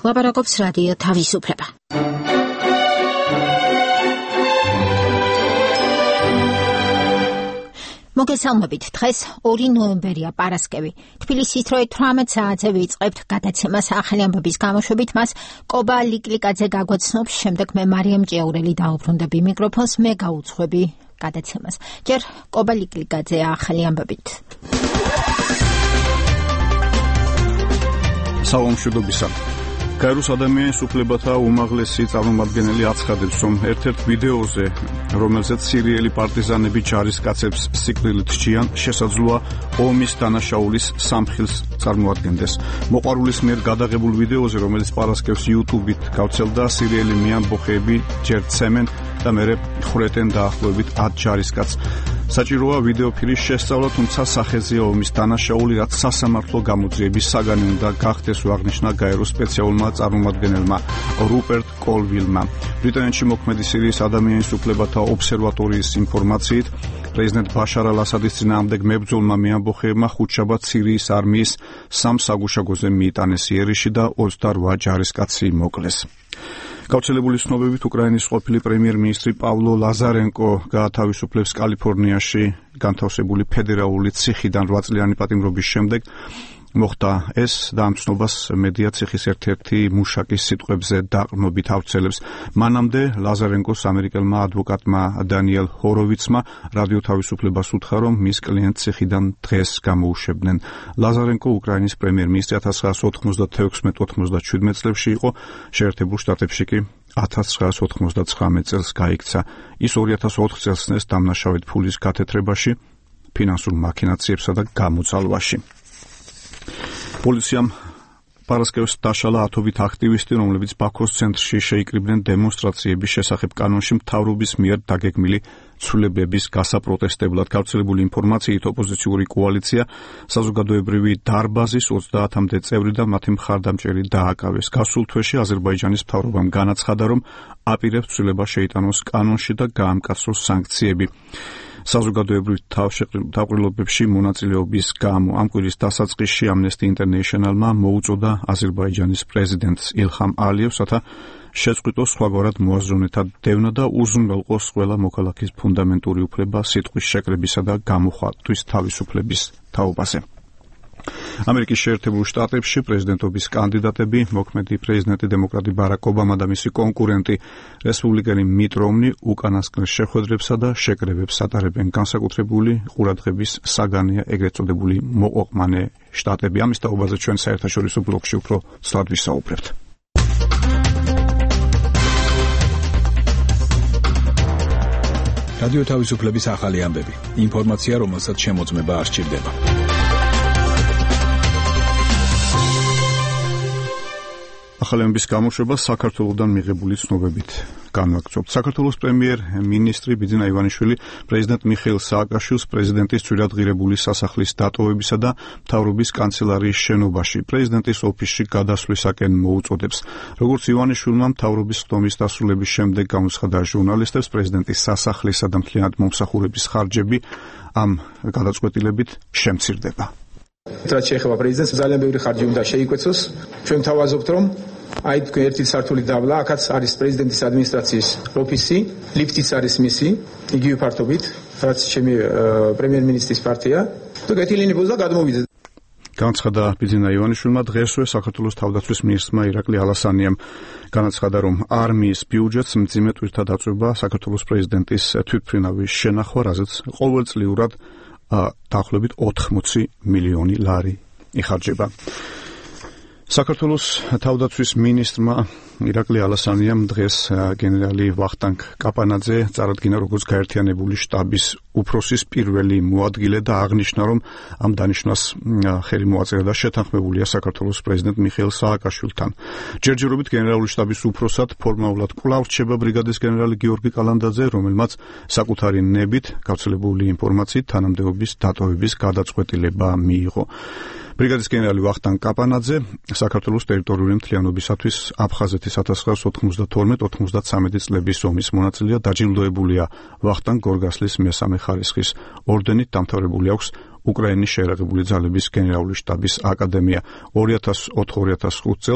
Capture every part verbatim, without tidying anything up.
ლაპარაკობს რადიო თავისუფლება. მოგესალმებით, დღეს ორი ნოემბერია პარასკევი. თბილისის დროით თვრამეტ საათზე ვიწყებთ გადაცემას ახალი ამბების გამოშვებით, მას კობა ლიკლიკაძე გაგვაცნობს, შემდეგ მე მარიამ ჭიაურელი დაუბრუნდები მიკროფონს, მე გაუძღვები გადაცემას. ჯერ კობა ლიკლიკაძე ახალი ამბებით. საომშვიდობისა. გაეროს ადამიანის უფლებათა უმაღლესი წარმომადგენელი აცხადებს, რომ ერთ-ერთ ვიდეოზე, რომელზეც სირიელი პარტიზანები ჯარისკაცებს სიკვდილით სჯიან, შესაძლოა ომის დანაშაულის სამხილს წარმოადგენდეს. მოყვარულის მიერ გადაღებულ ვიდეოზე, რომელიც პარასკევს YouTube-ით გავრცელდა, სირიელი მეამბოხეები ჯერ ცემენ და მერე ხრეტენ დაახლოებით ათ ჯარისკაცს. საჭიროა ვიდეოფირის შესწავლა, თუმცა სახეზეა ომის დანაშაული, რაც სასამართლო გამოძიების საგანი უნდა გახდეს, აღნიშნა გაეროს სპეციალურმა წარმომადგენელმა რუპერტ კოლვილმა. ბრიტანეთში მოქმედი სირიის ადამიანის უფლებათა ობსერვატორიის ინფორმაციით, პრეზიდენტ ბაშარ ალ-ასადის წინააღმდეგ მებრძოლმა მეამბოხეებმა ხუთშაბათ სირიის არმიის სამ საგუშაგოზე მიიტანეს იერიში და ოცდარვა ჯარისკაცი მოკლეს. გავრცელებული ცნობებით, უკრაინის ყოფილი პრემიერ-მინისტრი პავლო ლაზარენკო გაათავისუფლებს კალიფორნიაში განთავსებული ფედერალური ციხიდან რვა წლიანი პატიმრობის შემდეგ. მოხდა ეს და ამ ცნობას მედია ციხის ერთ-ერთი მუშაკის სიტყვებზე დაყრდნობით ავრცელებს. მანამდე ლაზარენკოს ამერიკელმა ადვოკატმა დანიელ ჰოროვიცმა რადიო თავისუფლებას უთხრა, რომ მის კლიენტს ციხიდან დღეს გამოუშვებდნენ. ლაზარენკო უკრაინის პრემიერ-მინისტრი ათას ცხრაას ოთხმოცდათექვსმეტ ოთხმოცდაჩვიდმეტ წლებში იყო, შეერთებულ შტატებში კი ათას ცხრაას ოთხმოცდაცხრამეტ წელს გაიქცა. ის ორი ათას ოთხ წელს წნეს დამნაშავედ ფულის გათეთრებაში, ფინანსურ მაქინაციებსა და გამოძალვაში. პოლიციამ პარასკევს დაშალა ათობით აქტივისტი, რომლებიც ბაქოს ცენტრში შეიკრიბნენ დემონსტრაციების შესახებ კანონში მთავრობის მიერ დაგეგმილი ცვლილებების გასაპროტესტებლად. გავრცელებული ინფორმაციით, ოპოზიციური კოალიცია საზოგადოებრივი დარბაზის ოცდაათამდე წევრი და მათი მხარდამჭერი დააკავეს. გასულ თვეში აზერბაიჯანის მთავრობამ განაცხადა, რომ აპირებს ცვლილება შეიტანოს კანონში და გაამკაცროს სანქციები. საზოგადოებრივ თავშეყრილობებში მონაწილეობის გამო ამ კვირის დასაწყისში Amnesty International-მა მოუწოდა აზერბაიჯანის პრეზიდენტს ილჰამ ალიევს, რათა შეწყვიტოს სხვაგვარად მოაზროვნეთა დევნა და უზრუნველყოს ყველა მოქალაქის ფუნდამენტური უფლება სიტყვის შეკრებისა და გამოხატვის თავისუფლების თაობაზე. ამერიკის შეერთებულ შტატებში პრეზიდენტობის კანდიდატები, მოქმედი პრეზიდენტი დემოკრატი ბარაკ ობამა და მისი კონკურენტი რესპუბლიკელი მიტ რომნი უკანასკნელ შეხვედრებსა და შეკრებებს ატარებენ. განსაკუთრებული ყურადღების საგანია ეგრეთ წოდებული მოყოყმანე შტატები. ამის თაობაზე ჩვენ საერთაშორისო ბლოგში უფრო ცალად ვისაუბრებთ. რადიო თავისუფლების ახალი ამბები. ინფორმაცია, რომელსაც შემოწმება არ სჭირდება. ახალი ამბების გამოშვება საქართველოსდან მიღებული ცნობებით განვაგრძობთ. საქართველოს პრემიერ-მინისტრი ბიძინა ივანიშვილი პრეზიდენტ მიხეილ სააკაშვილს პრეზიდენტის წვრილადღირებული სასახლის დატოვებისა და მთავრობის კანცელარიის შენობაში პრეზიდენტის ოფისში გადასვლისაკენ მოუწოდებს. როგორც ივანიშვილმა მთავრობის ხდომის დასრულების შემდეგ გამოცხადა ჟურნალისტებს, პრეზიდენტის სასახლისა და მთლიანად მომსახურების ხარჯები ამ გადაწყვეტილებით შემცირდება. რაც შეეხება პრეზიდენტს, ძალიან ბევრი ხარჯი უნდა შეიკვეცოს. ჩვენ თავაზობთ, რომ აი თქვენ ერთი სართული დავლა, აქაც არის პრეზიდენტის ადმინისტრაციის ოფისი, ლიფტიც არის მისი, იგივე ფართობით, რაც ჩემი პრემიერ-მინისტრის პარტია. თუ გეთილინებოს და გადმოვიძეთ. განაცხადა ბიძინა ივანიშვილმა დღესვე საქართველოს თავდაცვის მინისტრმა ირაკლი ალასანიამ. განაცხადა, რომ არმიის ბიუჯეტს მძიმე ტვირთა დაწვება საქართველოს პრეზიდენტის თვითმფრინავის შენახვა, რაზეც ყოველწლიურად დაახლოებით ოთხმოცი მილიონი ლარი იხარჯება. საქართველოს თავდაცვის მინისტრმა ირაკლი ალასანიამ დღეს გენერალი ვახტანგ კაპანაძე წარადგინა როგორც გაერთიანებული შტაბის უფროსის პირველი მოადგილე და აღნიშნა, რომ ამ დანიშვნას ხელი მოაწერა და შეთანხმებულია საქართველოს პრეზიდენტ მიხეილ სააკაშვილთან. ჯერჯერობით გენერალური შტაბის უფროსად ფორმალურად კვლავ რჩება ბრიგადის გენერალი გიორგი კალანდაძე, რომელმაც საკუთარი ნებით გავრცელებული ინფორმაციით თანამდებობის დატოვების გადაწყვეტილება მიიღო. ბრიგადის გენერალი ვახტანგ კაპანაძე საქართველოს ტერიტორიული მთლიანობისათვის აფხაზეთის ათას ცხრაას ოთხმოცდათორმეტ ოთხმოცდათვრამეტ წლების ომის მონაწილეა, დაჯილდოებულია ვახტანგ გორგასლის მესამე ხარისხის ორდენით, დამთავრებული აქვს უკრაინის შეიარაღებული ძალების გენერალური შტაბის აკადემია. ორი ათას ოთხ ორი ათას ხუთ წელს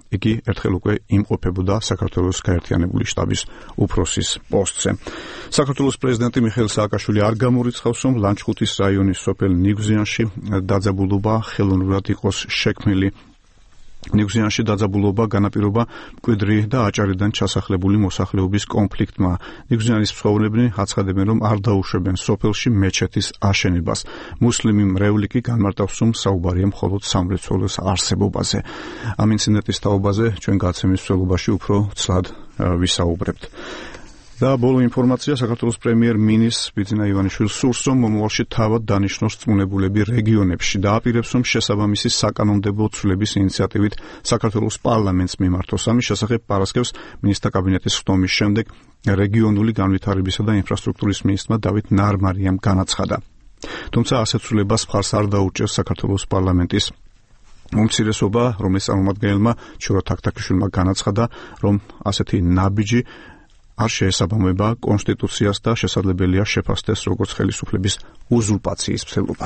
იგი ერთხელ უკვე იმყოფებოდა საქართველოს გაერთიანებული შტაბის უფროსის პოსტზე. საქართველოს პრეზიდენტი მიხეილ სააკაშვილი არ გამორიცხავს, რომ ლანჩხუთის რაიონის სოფელ ნიგზიანში დაძაბულობა ხელოვნურად იყოს შექმნილი. ნიგზიანში დაძაბულობა განაპირობა მკვიდრი და აჭარიდან ჩასახლებული მოსახლეობის კონფლიქტმა. ნიგზიანის მცხოვრებლები აცხადებენ, რომ არ დაუშვებენ სოფელში მეჩეთის აშენებას. მუსლიმი მრევლი კი განმარტავს, რომ საუბარია მხოლოდ სამრეწველოს არსებობაზე. ამ ინციდენტის თაობაზე ჩვენ გაცემის მსვლელობაში უფრო ცლად ვისაუბრებთ. და ბოლო ინფორმაცია საქართველოს პრემიერ-მინისტრ ბიძინა ივანიშვილს სურს, რომ მომავალში თავად დანიშნოს რწმუნებულები რეგიონებში და აპირებს, რომ შესაბამისი საკანონმდებლო ცვლილების ინიციატივით საქართველოს პარლამენტს მიმართოს. ამის შესახებ პარასკევს მინისტრთა კაბინეტის ხდომის შემდეგ რეგიონული განვითარებისა და ინფრასტრუქტურის მინისტრმა დავით ნარმარიამ განაცხადა. თუმცა ასეთ ცვლილებას მხარს არ დაუჭერს საქართველოს პარლამენტის უმცირესობა, რომლის წარმომადგენელმა ჩურო თაქთაქიშვილმა განაცხადა, რომ ასეთი ნაბიჯი არ შეესაბამება კონსტიტუციას და შესაძლებელია შეფასდეს როგორც ხელისუფლების უზურპაციის მცდელობა.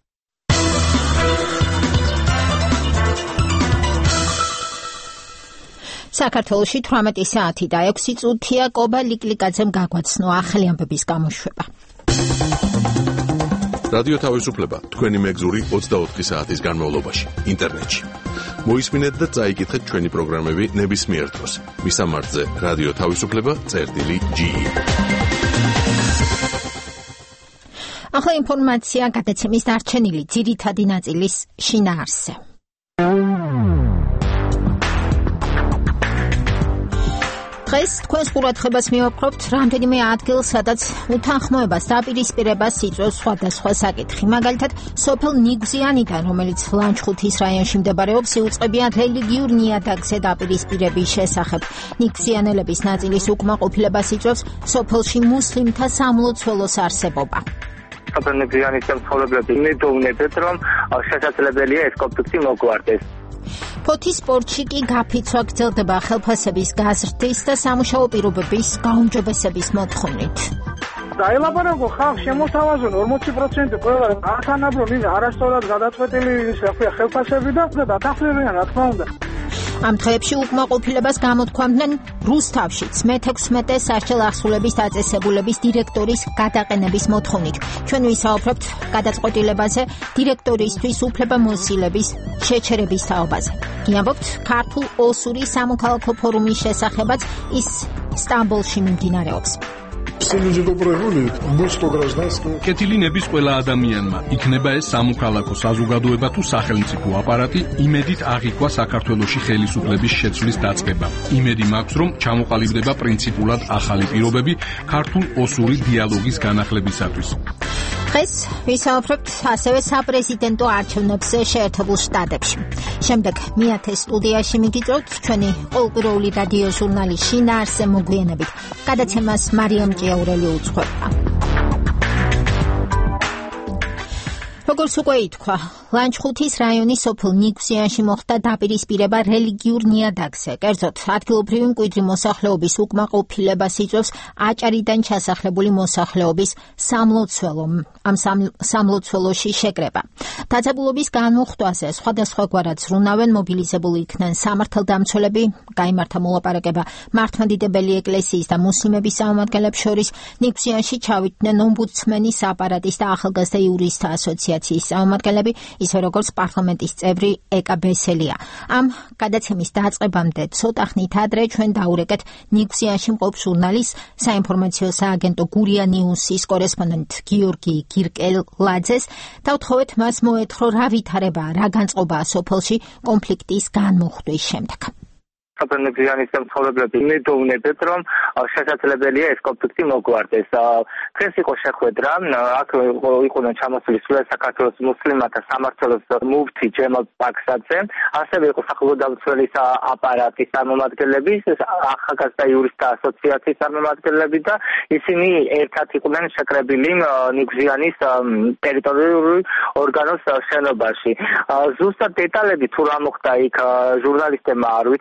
საქართველოში თვრამეტი საათი და ექვსი წუთია კობა ლიკლიკაძემ გაგვაცნო ახალი ამბების გამოშვება. რადიო თავისუფლება თქვენი მეგზური ოცდაოთხი საათის განმავლობაში ინტერნეტში. მოისმინეთ და წაიკითხეთ ჩვენი პროგრამები ნებისმიერ დროს. მისამართზე რადიო თავისუფლება წერტილი ჯი. ახლა ინფორმაცია გადაცემის დარჩენილი ძირითადი ნაწილის შინაარსზე. დღეს თქვენს ყურადღებას მივაპყრობთ რამდენიმე ადგილს, სადაც უთანხმოებას დაპირისპირებას იწვევს სხვადასხვა საკითხი. მაგალითად, სოფელ ნიგზიანიდან, რომელიც ლანჩხუთის რაიონში მდებარეობს, იუწყებიან რელიგიურ ნიადაგზე დაპირისპირების შესახებ. ნიგზიანელების ნაწილის უკმაყოფილებას იწვევს სოფელში მუსლიმთა სამლოცველოს არსებობა. სოფელ ნიგზიანის მცხოვრებლები მედოვნებენ, რომ შესაძლებელია ეს კონფლიქტი მოგვარდეს. ფოთის სპორტში კი გაფიცვა გრძელდება ხელფასების გაზრდის და სამუშაო პირობების გაუმჯობესების მოთხოვნით. დაელაპარაკო ხალხს შემოთავაზონ ორმოცი პროცენტი ყველა ახანაბრო არასწორად გადაწყვეტილი ხელფასები და დათახლებიან, რა თქმა უნდა. ამ დღეებში უკმაყოფილებას გამოთქვამდნენ რუსთავშიც მეთექვსმეტე სასჯელ ახსულების დაწესებულების დირექტორის გადაყენების მოთხოვნით. ჩვენ ვისაუბრებთ გადაწყვეტილებაზე დირექტორისთვის უფლებამოსილების შეჩერების თაობაზე. გიამბობთ ქართულ ოსური სამოქალაქო ფორუმის შესახებაც, ის სტამბოლში მიმდინარეობს. კეთილინების ყველა ადამიანმა იქნება ეს სამოქალაქო საზოგადოება თუ სახელმწიფო აპარატი იმედით აღიქვა საქართველოში ხელისუფლების შეცვლის დაწყება. იმედი მაქვს, რომ ჩამოყალიბდება პრინციპულად ახალი პირობები ქართულ ოსური დიალოგის განახლებისათვის. დღეს ვისაუბრებთ ასევე საპრეზიდენტო არჩევნებზე შეერთებულ შტატებში. შემდეგ მეათე სტუდიაში მიგიწევთ ჩვენი ყოველკვირეული რადიო ჟურნალი შინაარსზე მოგვიანებით. გადაცემას მარიამ ჭიაურელი უძღვება. როგორც უკვე ითქვა, ლანჩხუთის რაიონის სოფელ ნიგზიანში მოხდა დაპირისპირება რელიგიურ ნიადაგზე. კერძოდ, ადგილობრივი მკვიდრი მოსახლეობის უკმაყოფილებას იწვევს აჭარიდან ჩასახლებული მოსახლეობის სამლოცველო. ამ სამლოცველოში შეკრება. დაძაბულობის განმუხტვაზე სხვადასხვაგვარად ზრუნავენ, მობილიზებული იქნენ სამართალდამცველები, გაიმართა მოლაპარაკება მართლმადიდებელი ეკლესიის და მუსლიმების წარმომადგენლებს შორის. ნიგზიანში ჩავიდნენ ომბუდსმენის აპარატის და ახალგაზრდა იურისტთა ასოციაციის წარმომადგენლები, ისე როგორც პარლამენტის წევრი ეკა ბესელია. ამ გადაცემის დაწყებამდე ცოტა ხნით ადრე ჩვენ დაურეკეთ ნიგზიანში მყოფ ჟურნალის საინფორმაციო სააგენტო გურია ნიუსის კორესპონდენტ გიორგი გირკელაძეს და ვთხოვეთ მას მოეთხოვა რა ვითარებაა, რა განწყობაა სოფელში კონფლიქტის განმუხტვის შემდეგ. სოფელ ნიგზიანის მცხოვრებლები მედოვნებენ, რომ შესაძლებელია ეს კონფლიქტი მოგვარდეს. დღეს იყო შეხვედრა, აქ იყვნენ ჩამოსული სულ საქართველოს მუსლიმთა სამმართველოს მუფთი ჯემალ პაქსაძე, ასევე იყო სახელმწიფოს აპარატის წარმომადგენლები, ახალგაზრდა იურისტთა ასოციაციის წარმომადგენლები და ისინი ერთად იყვნენ შეკრებილი ნიგზიანის ტერიტორიული ორგანოს შენობაში. ზუსტად დეტალები თუ რა მოხდა იქ ჟურნალისტებმა არ ვიცით, იქიდან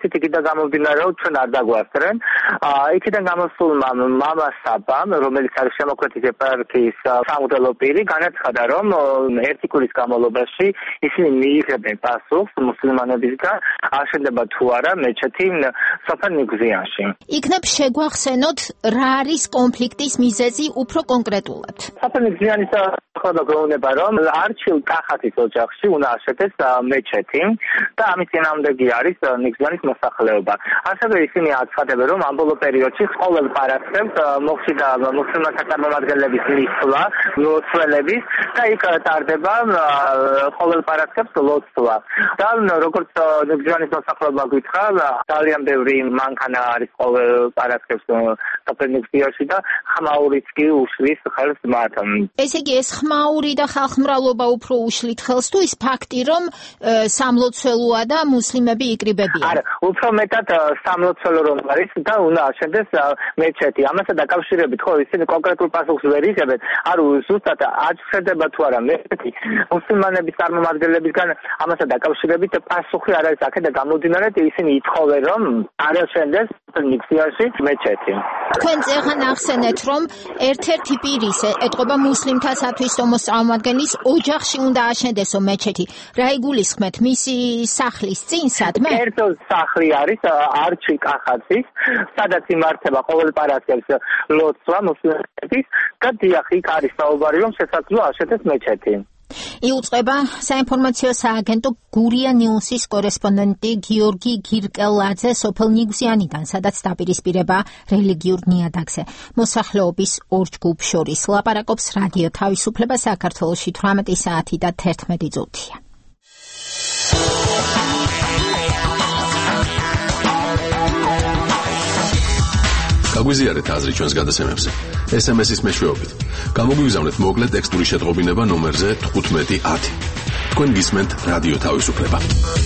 გამომდინარე, რომ ჩვენ არ დაგვასწრენ. იქიდან გამოსულმა მამა საბამ, რომელიც არის შემოქმედის ეპარქიის სამღვდელო პირი, განაცხადა, რომ ერთი კვირის განმავლობაში ისინი მიიღებენ პასუხს მუსლიმანებისგან, აშენდება თუ არა მეჩეთი სოფელ ნიგზიანში. იქნებ შეგვახსენოთ, რა არის კონფლიქტის მიზეზი უფრო კონკრეტულად. სოფელ ნიგზიანის ხოლმე გვეუბნება, რომ არჩილ კახათის ოჯახში უნდა აშენდეს მეჩეთი და ამის წინააღმდეგი არის ნიგზიანის მოსახლეობა. ასევე ისინი აცხადებენ, რომ ამ ბოლო პერიოდში ყოველ პარასკევს მოხდა მუსლიმანთა წარმომადგენლების მისვლა, ლოცველების და იქ ტარდება ყოველ პარასკევს ლოცვა. და როგორც ნიგზიანის მოსახლეობა გითხრა, ძალიან ბევრი მანქანა არის ყოველ პარასკევს სოფელ ნიგზიაში და ხმაურიც კი უშლის ხელს მათ. ესე იგი ეს ხმაური და ხალხმრავლობა უფრო უშლით ხელს თუ ის ფაქტი, რომ სამლოცველოა და მუსლიმები იკრიბებიან? არა, უფრო მეტად სამლოცველო რომ არის და უნდა აშენდეს მეჩეთი. ამასთან დაკავშირებით ხო ისინი კონკრეტულ პასუხს ვერ იღებენ. არ ზუსტად აშენდება თუ არა მეჩეთი მუსლიმანების წარმომადგენლებისგან ამასთან დაკავშირებით პასუხი არ არის აქედან გამომდინარე, ისინი ითხოვენ რომ არ აშენდეს ნიგზიაში მეჩეთი. თქვენ წეღან ახსენეთ, რომ ერთ-ერთი პირის ეტყობა მუსლიმთა სათვისტომოს წარმომადგენლის ოჯახში უნდა აშენდესო მეჩეთი. რა იგულისხმეთ, მისი სახლის წინ სადმე? ერთო სახლი არის არჩილ კახათის, სადაც იმართება ყოველ პარასკევს ლოცვა მუსლიმების და დიახ, იქ არის საუბარი, რომ შესაძლოა აშენდეს მეჩეთი. იუწყება საინფორმაციო სააგენტო გურია ნიუსის კორესპონდენტი გიორგი გირკელაძე სოფელ ნიგზიანიდან, სადაც დაპირისპირება რელიგიურ ნიადაგზე. მოსახლეობის ორ ჯგუფს შორის ლაპარაკობს რადიო თავისუფლება საქართველოში თვრამეტი საათი და თერთმეტი წუთია. გაგვიზიარეთ აზრი ჩვენს გადაცემებზე. ეს ემ ეს-ის მეშვეობით. გამოგვიგზავნეთ მოკლე ტექსტური შეტყობინება ნომერზე თხუთმეტი ათი. თქვენ გისმენთ რადიო თავისუფლება.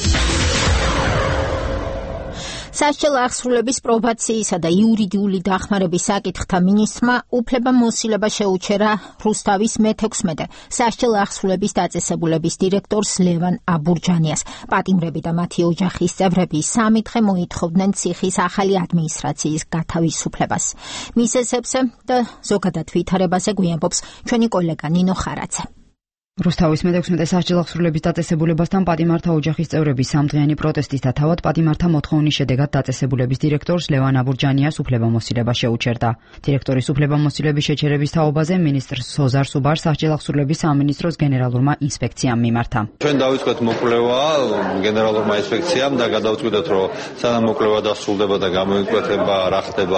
სასჯელ აღსრულების პრობაციისა და იურიდიული დახმარების საკითხთა მინისტრმა უფლებამოსილება შეუჩერა რუსთავის მეთექვსმეტე სასჯელ აღსრულების დაწესებულების დირექტორს ლევან აბურჯანიას. პატიმრები და მათი ოჯახის წევრები სამი დღე მოითხოვდნენ ციხის ახალი ადმინისტრაციის გათავისუფლებას. მიზეზებზე და ზოგადად ვითარებაზე გვიამბობს ჩვენი კოლეგა ნინო ხარაძე. რუსთავის მეთექვსმეტე სასჯელ აღსრულების დაწესებულებასთან პატიმართა ოჯახის წევრების სამდღიანი პროტესტის და თავად პატიმართა მოთხოვნის შედეგად დაწესებულების დირექტორს ლევან აბურჯანიას უფლებამოსილება შეუჩერდა. დირექტორის უფლებამოსილების შეჩერების თაობაზე მინისტრ სოზარ სუბარ სასჯელ აღსრულების სამინისტროს გენერალურმა ინსპექციამ მიმართა. ჩვენ დავიწყეთ მოკვლევა გენერალურმა ინსპექციამ და გადავწყვიტეთ, რომ სანამ მოკვლევა დასრულდება და გამოიკვეთება რა ხდება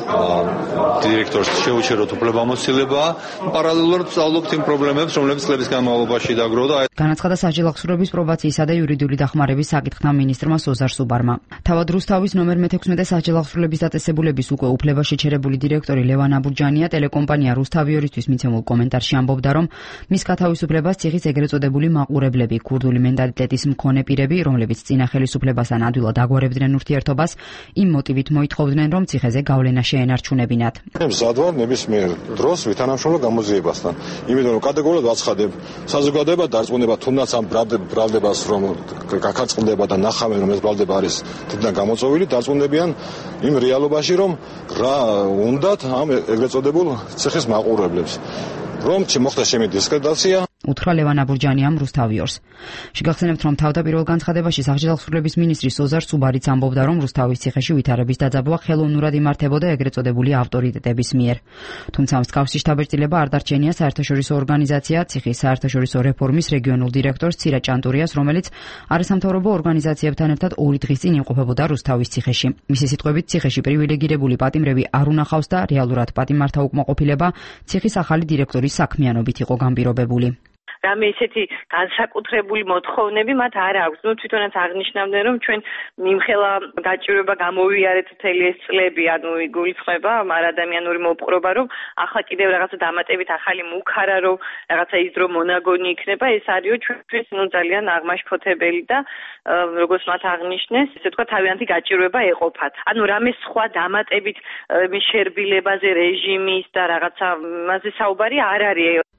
დირექტორს შეუჩეროთ უფლებამოსილება, პარალელურად სწავლობთ იმ პრობლემებს, რომლებიც წლების განმავლობაში დაგროვდა. განაცხადა სასჯელ აღსრულების პრობაციისა და იურიდიული დახმარების საკითხთა მინისტრმა სოზარ სუბარმა. თავად რუსთავის ნომერ მეთექვსმეტე სასჯელ აღსრულების დაწესებულების უკვე უფლება შეჩერებული დირექტორი ლევან აბურჯანია ტელეკომპანია რუსთავი ორისთვის მიცემულ კომენტარში ამბობდა, რომ მის გათავისუფლებას ციხის ეგრეთ წოდებული მაყურებლები, ქურდული მენტალიტეტის მქონე პირები, რომლებიც წინა ხელისუფლებასთან ადვილად აგვარებდნენ ურთიერთობას, იმ მოტივით მოითხოვდნენ, რომ ციხეზე გავლენა შეენარჩუნებინათ. მზადვარ ნებისმიერ დროს ვითანამშრომლო გამოძიებასთან. იმიტომ რომ კატეგორიულად ვაცხადებ, საზოგადოება დარწმუნება თუნდაც ამ ბრალდებას რომ გაქარწყლდება და ნახავენ რომ ეს ბრალდება არის თვითონ გამოწვეული, დარწმუნებიან იმ რეალობაში რომ რა უნდათ ამ ეგრეთ წოდებულ ციხის მაყურებლებს, რომ მოხდა შემი დისკრედიტაცია. უთხრა ლევან აბურჯანიამ რუსთავი ორს. შეგახსენებთ, რომ თავდაპირველ განცხადებაში სასჯელ აღსრულების მინისტრი სოზარ სუბარიც ამბობდა, რომ რუსთავის ციხეში ვითარების დაძაბვა ხელოვნურად იმართებოდა ეგრეთ წოდებული ავტორიტეტების მიერ. თუმცა მსგავსი შთაბეჭდილება არ დარჩენია საერთაშორისო ორგანიზაცია ციხის საერთაშორისო რეფორმის რეგიონულ დირექტორს ცირა ჭანტურიას, რომელიც არასამთავრობო ორგანიზაციებთან ერთად ორი დღის წინ იმყოფებოდა რუსთავის ციხეში. მისი სიტყვებით, ციხეში პრივილეგირებული პატიმრები არ უნახავს და რეალურად პატიმართა უკმაყოფილება ციხის ახალი დირექტორის საქმიანობით იყო განპირობებული. რამე ისეთი განსაკუთრებული მოთხოვნები მათ არ აქვს. ნუ თვითონაც აღნიშნავდნენ, რომ ჩვენ იმხელა გაჭირვება გამოვიარეთ მთელი ეს წლები, ანუ იგულისხმება ამ ადამიანური მოპყრობა, რომ ახლა კიდევ რაღაცა დამატებით ახალი მუქარა, რომ რაღაცა ის დრო მონაგონი იქნება, ეს არისო ჩვენთვის ნუ ძალიან აღმაშფოთებელი და როგორც მათ აღნიშნეს, ესე თქვა თავიანთი გაჭირვება ეყოფათ. ანუ რამე სხვა დამატებით მის შერბილებაზე რეჟიმის და რაღაცა მასე საუბარი არ არის.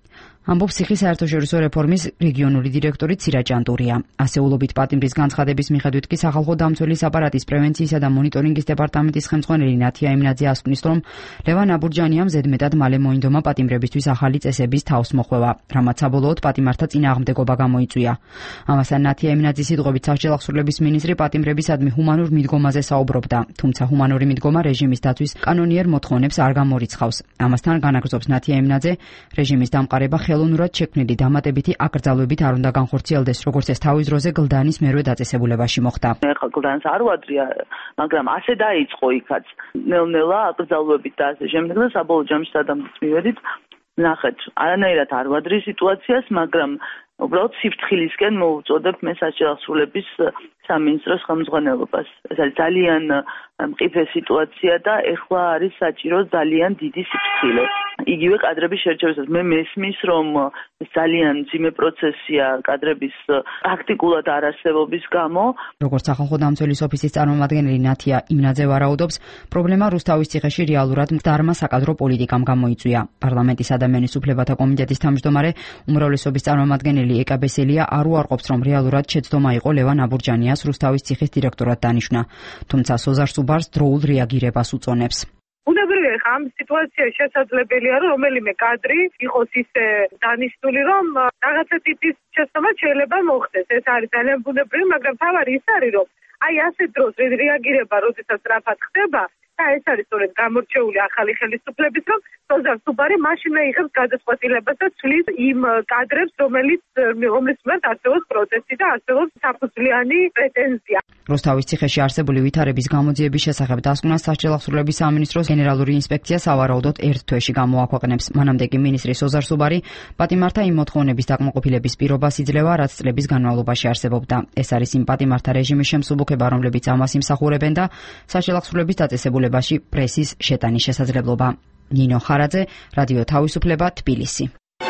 ამბობს ციხის საერთაშორისო რეფორმის რეგიონული დირექტორი ცირა ჭანტურია. ასეულობით პატიმრის განცხადების მიხედვით კი სახალხო დამცველის აპარატის პრევენციისა და მონიტორინგის დეპარტამენტის ხელმძღვანელი ნათია იმნაძე ასკვნის, რომ ლევან აბურჯანიამ ზედმეტად მალე მოინდომა პატიმრებისთვის ახალი წესების თავსმოხვევა, რამაც საბოლოოდ პატიმართა წინააღმდეგობა გამოიწვია. ამასთან ნათია იმნაძის სიტყვებით სასჯელ აღსრულების მინისტრი პატიმრებისადმი ჰუმანურ მიდგომაზე საუბრობდა, თუმცა ჰუმანური მიდგომა რეჟიმის დაცვის კანონიერ მოთხოვნებს არ გამორიცხავს. ამასთან განაგრძობს ნათია იმნაძე, რეჟიმის დამყარება ხელოვნურად შექმნილი დამატებითი აკრძალვებით არ უნდა განხორციელდეს, როგორც ეს თავის დროზე გლდანის მერვე დაწესებულებაში მოხდა. ეხლა გლდანს არ ვადრია, მაგრამ ასე დაიწყო იქაც. ნელ-ნელა აკრძალვებით და ასე შემდეგ და საბოლოო ჯამში სადამდეც მივედით. ნახეთ, არანაირად არ ვადრი სიტუაციას, მაგრამ უბრალოდ სიფრთხილისკენ მოვუწოდებ მე სასჯელ აღსრულების სამინისტროს ხელმძღვანელობას. ეს არის ძალიან მყიფე სიტუაცია და ეხლა არის საჭირო ძალიან დიდი სიფრთხილე. იგივე კადრების შერჩევისას მე მესმის, რომ ეს ძალიან ძიმე პროცესია კადრების პრაქტიკულად არარსებობის გამო. როგორც სახალხო დამცველის ოფისის წარმომადგენელი ნათია იმნაძე ვარაუდობს, პრობლემა რუსთავის ციხეში რეალურად მკვდარმა საკადრო პოლიტიკამ გამოიწვია. პარლამენტის ადამიანის უფლებათა კომიტეტის თავმჯდომარე უმრავლესობის წარმომადგენელი ეკა ბესელია არ უარყოფს, რომ რეალურად შეცდომა იყო ლევან აბურჯანიას რუსთავის ციხის დირექტორად დანიშნა, თუმცა სოზარ სუბარს დროულ რეაგირებას უწონებს. ბუნებრივია, ხა ამ სიტუაციაში შესაძლებელია, რომ რომელიმე კადრი იყოს ისე დანიშნული, რომ რაღაცა ტიპის შეცდომა შეიძლება მოხდეს. ეს არის ძალიან ბუნებრივი, მაგრამ თავარი ის არის, რომ აი ასე დროს რეაგირება, როდესაც სწრაფად ხდება და ეს არის სწორედ გამორჩეული ახალი ხელისუფლების, რომ სოზარ სუბარი მაშინვე იღებს გადაწყვეტილებას და ცვლის იმ კადრებს, რომელიც რომლის მიმართ არსებობს პროტესტი და არსებობს საფუძვლიანი პრეტენზია. რუსთავის ციხეში არსებული ვითარების გამოძიების შესახებ დასკვნას სასჯელ აღსრულების სამინისტროს გენერალური ინსპექცია სავარაუდოდ ერთ თვეში გამოაქვეყნებს. მანამდე კი მინისტრი სოზარ სუბარი პატიმართა იმ მოთხოვნების დაკმაყოფილების პირობას იძლევა, რაც წლების განმავლობაში არსებობდა. ეს არის იმ პატიმართა რეჟიმის შემსუბუქება, რომლებიც ამას იმსახურებენ და სასჯელ აღსრულების დაწესებულებაში პრესის შეტანის შესაძლებლობა. ნინო ხარაძე, რადიო თავისუფლება, თბილისი.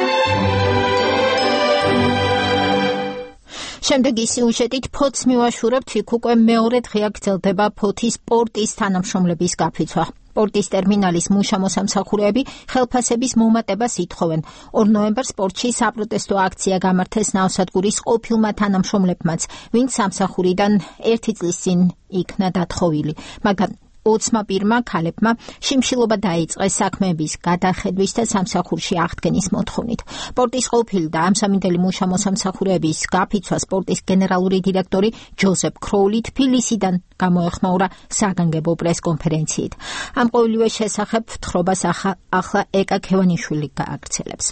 შემდეგი სიუჟეტით ფოთს მივაშურებთ, იქ უკვე მეორე დღეა გრძელდება ფოთის პორტის თანამშრომლების გაფიცვა. პორტის ტერმინალის მუშა მოსამსახურეები ხელფასების მომატებას ითხოვენ. ორ ნოემბერს პორტში საპროტესტო აქცია გამართეს ნავსადგურის ყოფილმა თანამშრომლებმაც, ვინც სამსახურიდან ერთი წლის წინ იქნა დათხოვილი. მაგრამ ოცმა პირმა ქალებმა შიმშილობა დაიწყეს საქმეების გადახედვის და სამსახურში აღდგენის მოთხოვნით. პორტის ყოფილი და ამსამინდელი მუშა მოსამსახურეების გაფიცვას პორტის გენერალური დირექტორი ჯოზეფ ქროული თბილისიდან გამოეხმაურა საგანგებო პრესკონფერენციით. ამ ყოველივე შესახებ ვთხრობას ახლა ეკა ქევანიშვილი გააგრძელებს.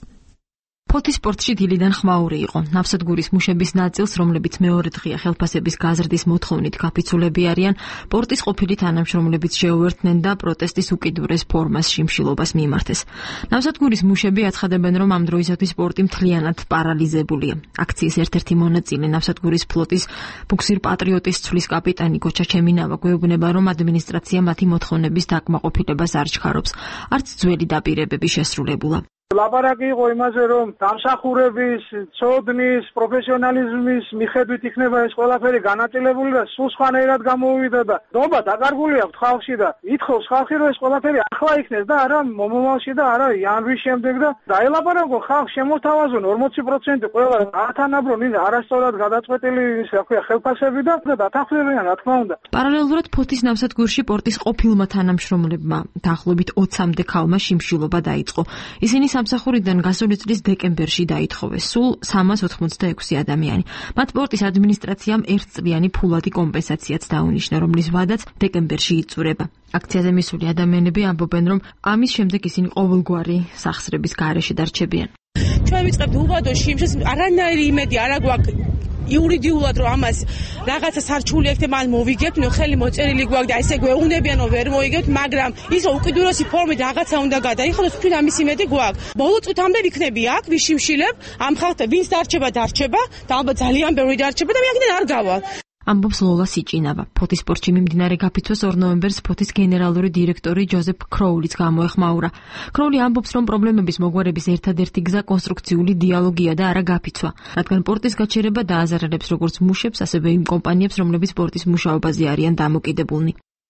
ფოთის პორტში დილიდან ხმაური იყო. ნავსადგურის მუშების ნაწილს, რომლებიც მეორე დღეა ხელფასების გაზრდის მოთხოვნით გაფიცულები არიან, პორტის ყოფილი თანამშრომლებიც შეუერთდნენ და პროტესტის უკიდურეს ფორმას შიმშილობას მიმართეს. ნავსადგურის მუშები აცხადებენ, რომ ამ დროისათვის პორტი მთლიანად პარალიზებულია. აქციის ერთ-ერთი მონაწილე ნავსადგურის ფლოტის ბუქსირ პატრიოტის ცვლის კაპიტანი გოჩა ჩემინავა გვეუბნება, რომ ადმინისტრაცია მათი მოთხოვნების დაკმაყოფილებას არ ჩქარობს, არც ძველი დაპირებები შესრულებულა. ლაპარაკი იყო იმაზე, რომ დამსახურების, ცოდნის, პროფესიონალიზმის მიხედვით იქნება ეს ყველაფერი განაწილებული და სულ სხვანაირად გამოვიდა და ნობა დაკარგული აქვს ხალხში და ითხოვს ხალხი, რომ ეს ყველაფერი ახლა იქნეს და არა მომავალში და არა იანვრის შემდეგ და დაელაპარაკო ხალხს შემოთავაზონ ორმოცი პროცენტი ყველა ათანაბრონ ის არასწორად გადაწყვეტილი ის რა ქვია ხელფასები და დათანხმდებიან რა თქმა უნდა. პარალელურად ფოთის ნავსადგურში პორტის ყოფილმა თანამშრომლებმა დაახლოებით ოცამდე ქალმა შიმშილობა დაიწყო. ისინი სამსახურიდან გასული წლის დეკემბერში დაითხოვეს სულ სამას ოთხმოცდაექვსი ადამიანი. მათ პორტის ადმინისტრაციამ ერთწლიანი ფულადი კომპენსაციაც დაუნიშნა, რომლის ვადაც დეკემბერში იწურება. აქციაზე მისული ადამიანები ამბობენ, რომ ამის შემდეგ ისინი ყოველგვარი სახსრების გარეშე დარჩებიან. ჩვენ ვიწყებთ უვადო შიმშილს, არანაირი იმედი არ აგვაქვს იურიდიულად რომ ამას რაღაცა სარჩული ექნება ან მოვიგებთ, ნუ ხელი მოწერილი გვაქვს და ესე გვეუბნებიან რომ ვერ მოიგებთ, მაგრამ ისო უკიდურესი ფორმით რაღაცა უნდა გადაიხადოს, თქვენ ამის იმედი გვაქვს. ბოლო წუთამდე ვიქნები აქ, ვიშიმშილებ, ამ ხალხთან ვინც დარჩება, დარჩება და ალბათ ძალიან ბევრი დარჩება და მე აქედან არ გავალ. ამბობს ლოლა სიჭინავა. ფოთის პორტში მიმდინარე გაფიცვას ორ ნოემბერს ფოთის გენერალური დირექტორი ჯოზეფ ქროულიც გამოეხმაურა. ქროული ამბობს, რომ პრობლემების მოგვარების ერთადერთი გზა კონსტრუქციული დიალოგია და არა გაფიცვა, რადგან პორტის გაჩერება დააზარალებს როგორც მუშებს, ასევე იმ კომპანიებს, რომლებიც პორტის მუშაობაზე არიან დამოკიდებულნი.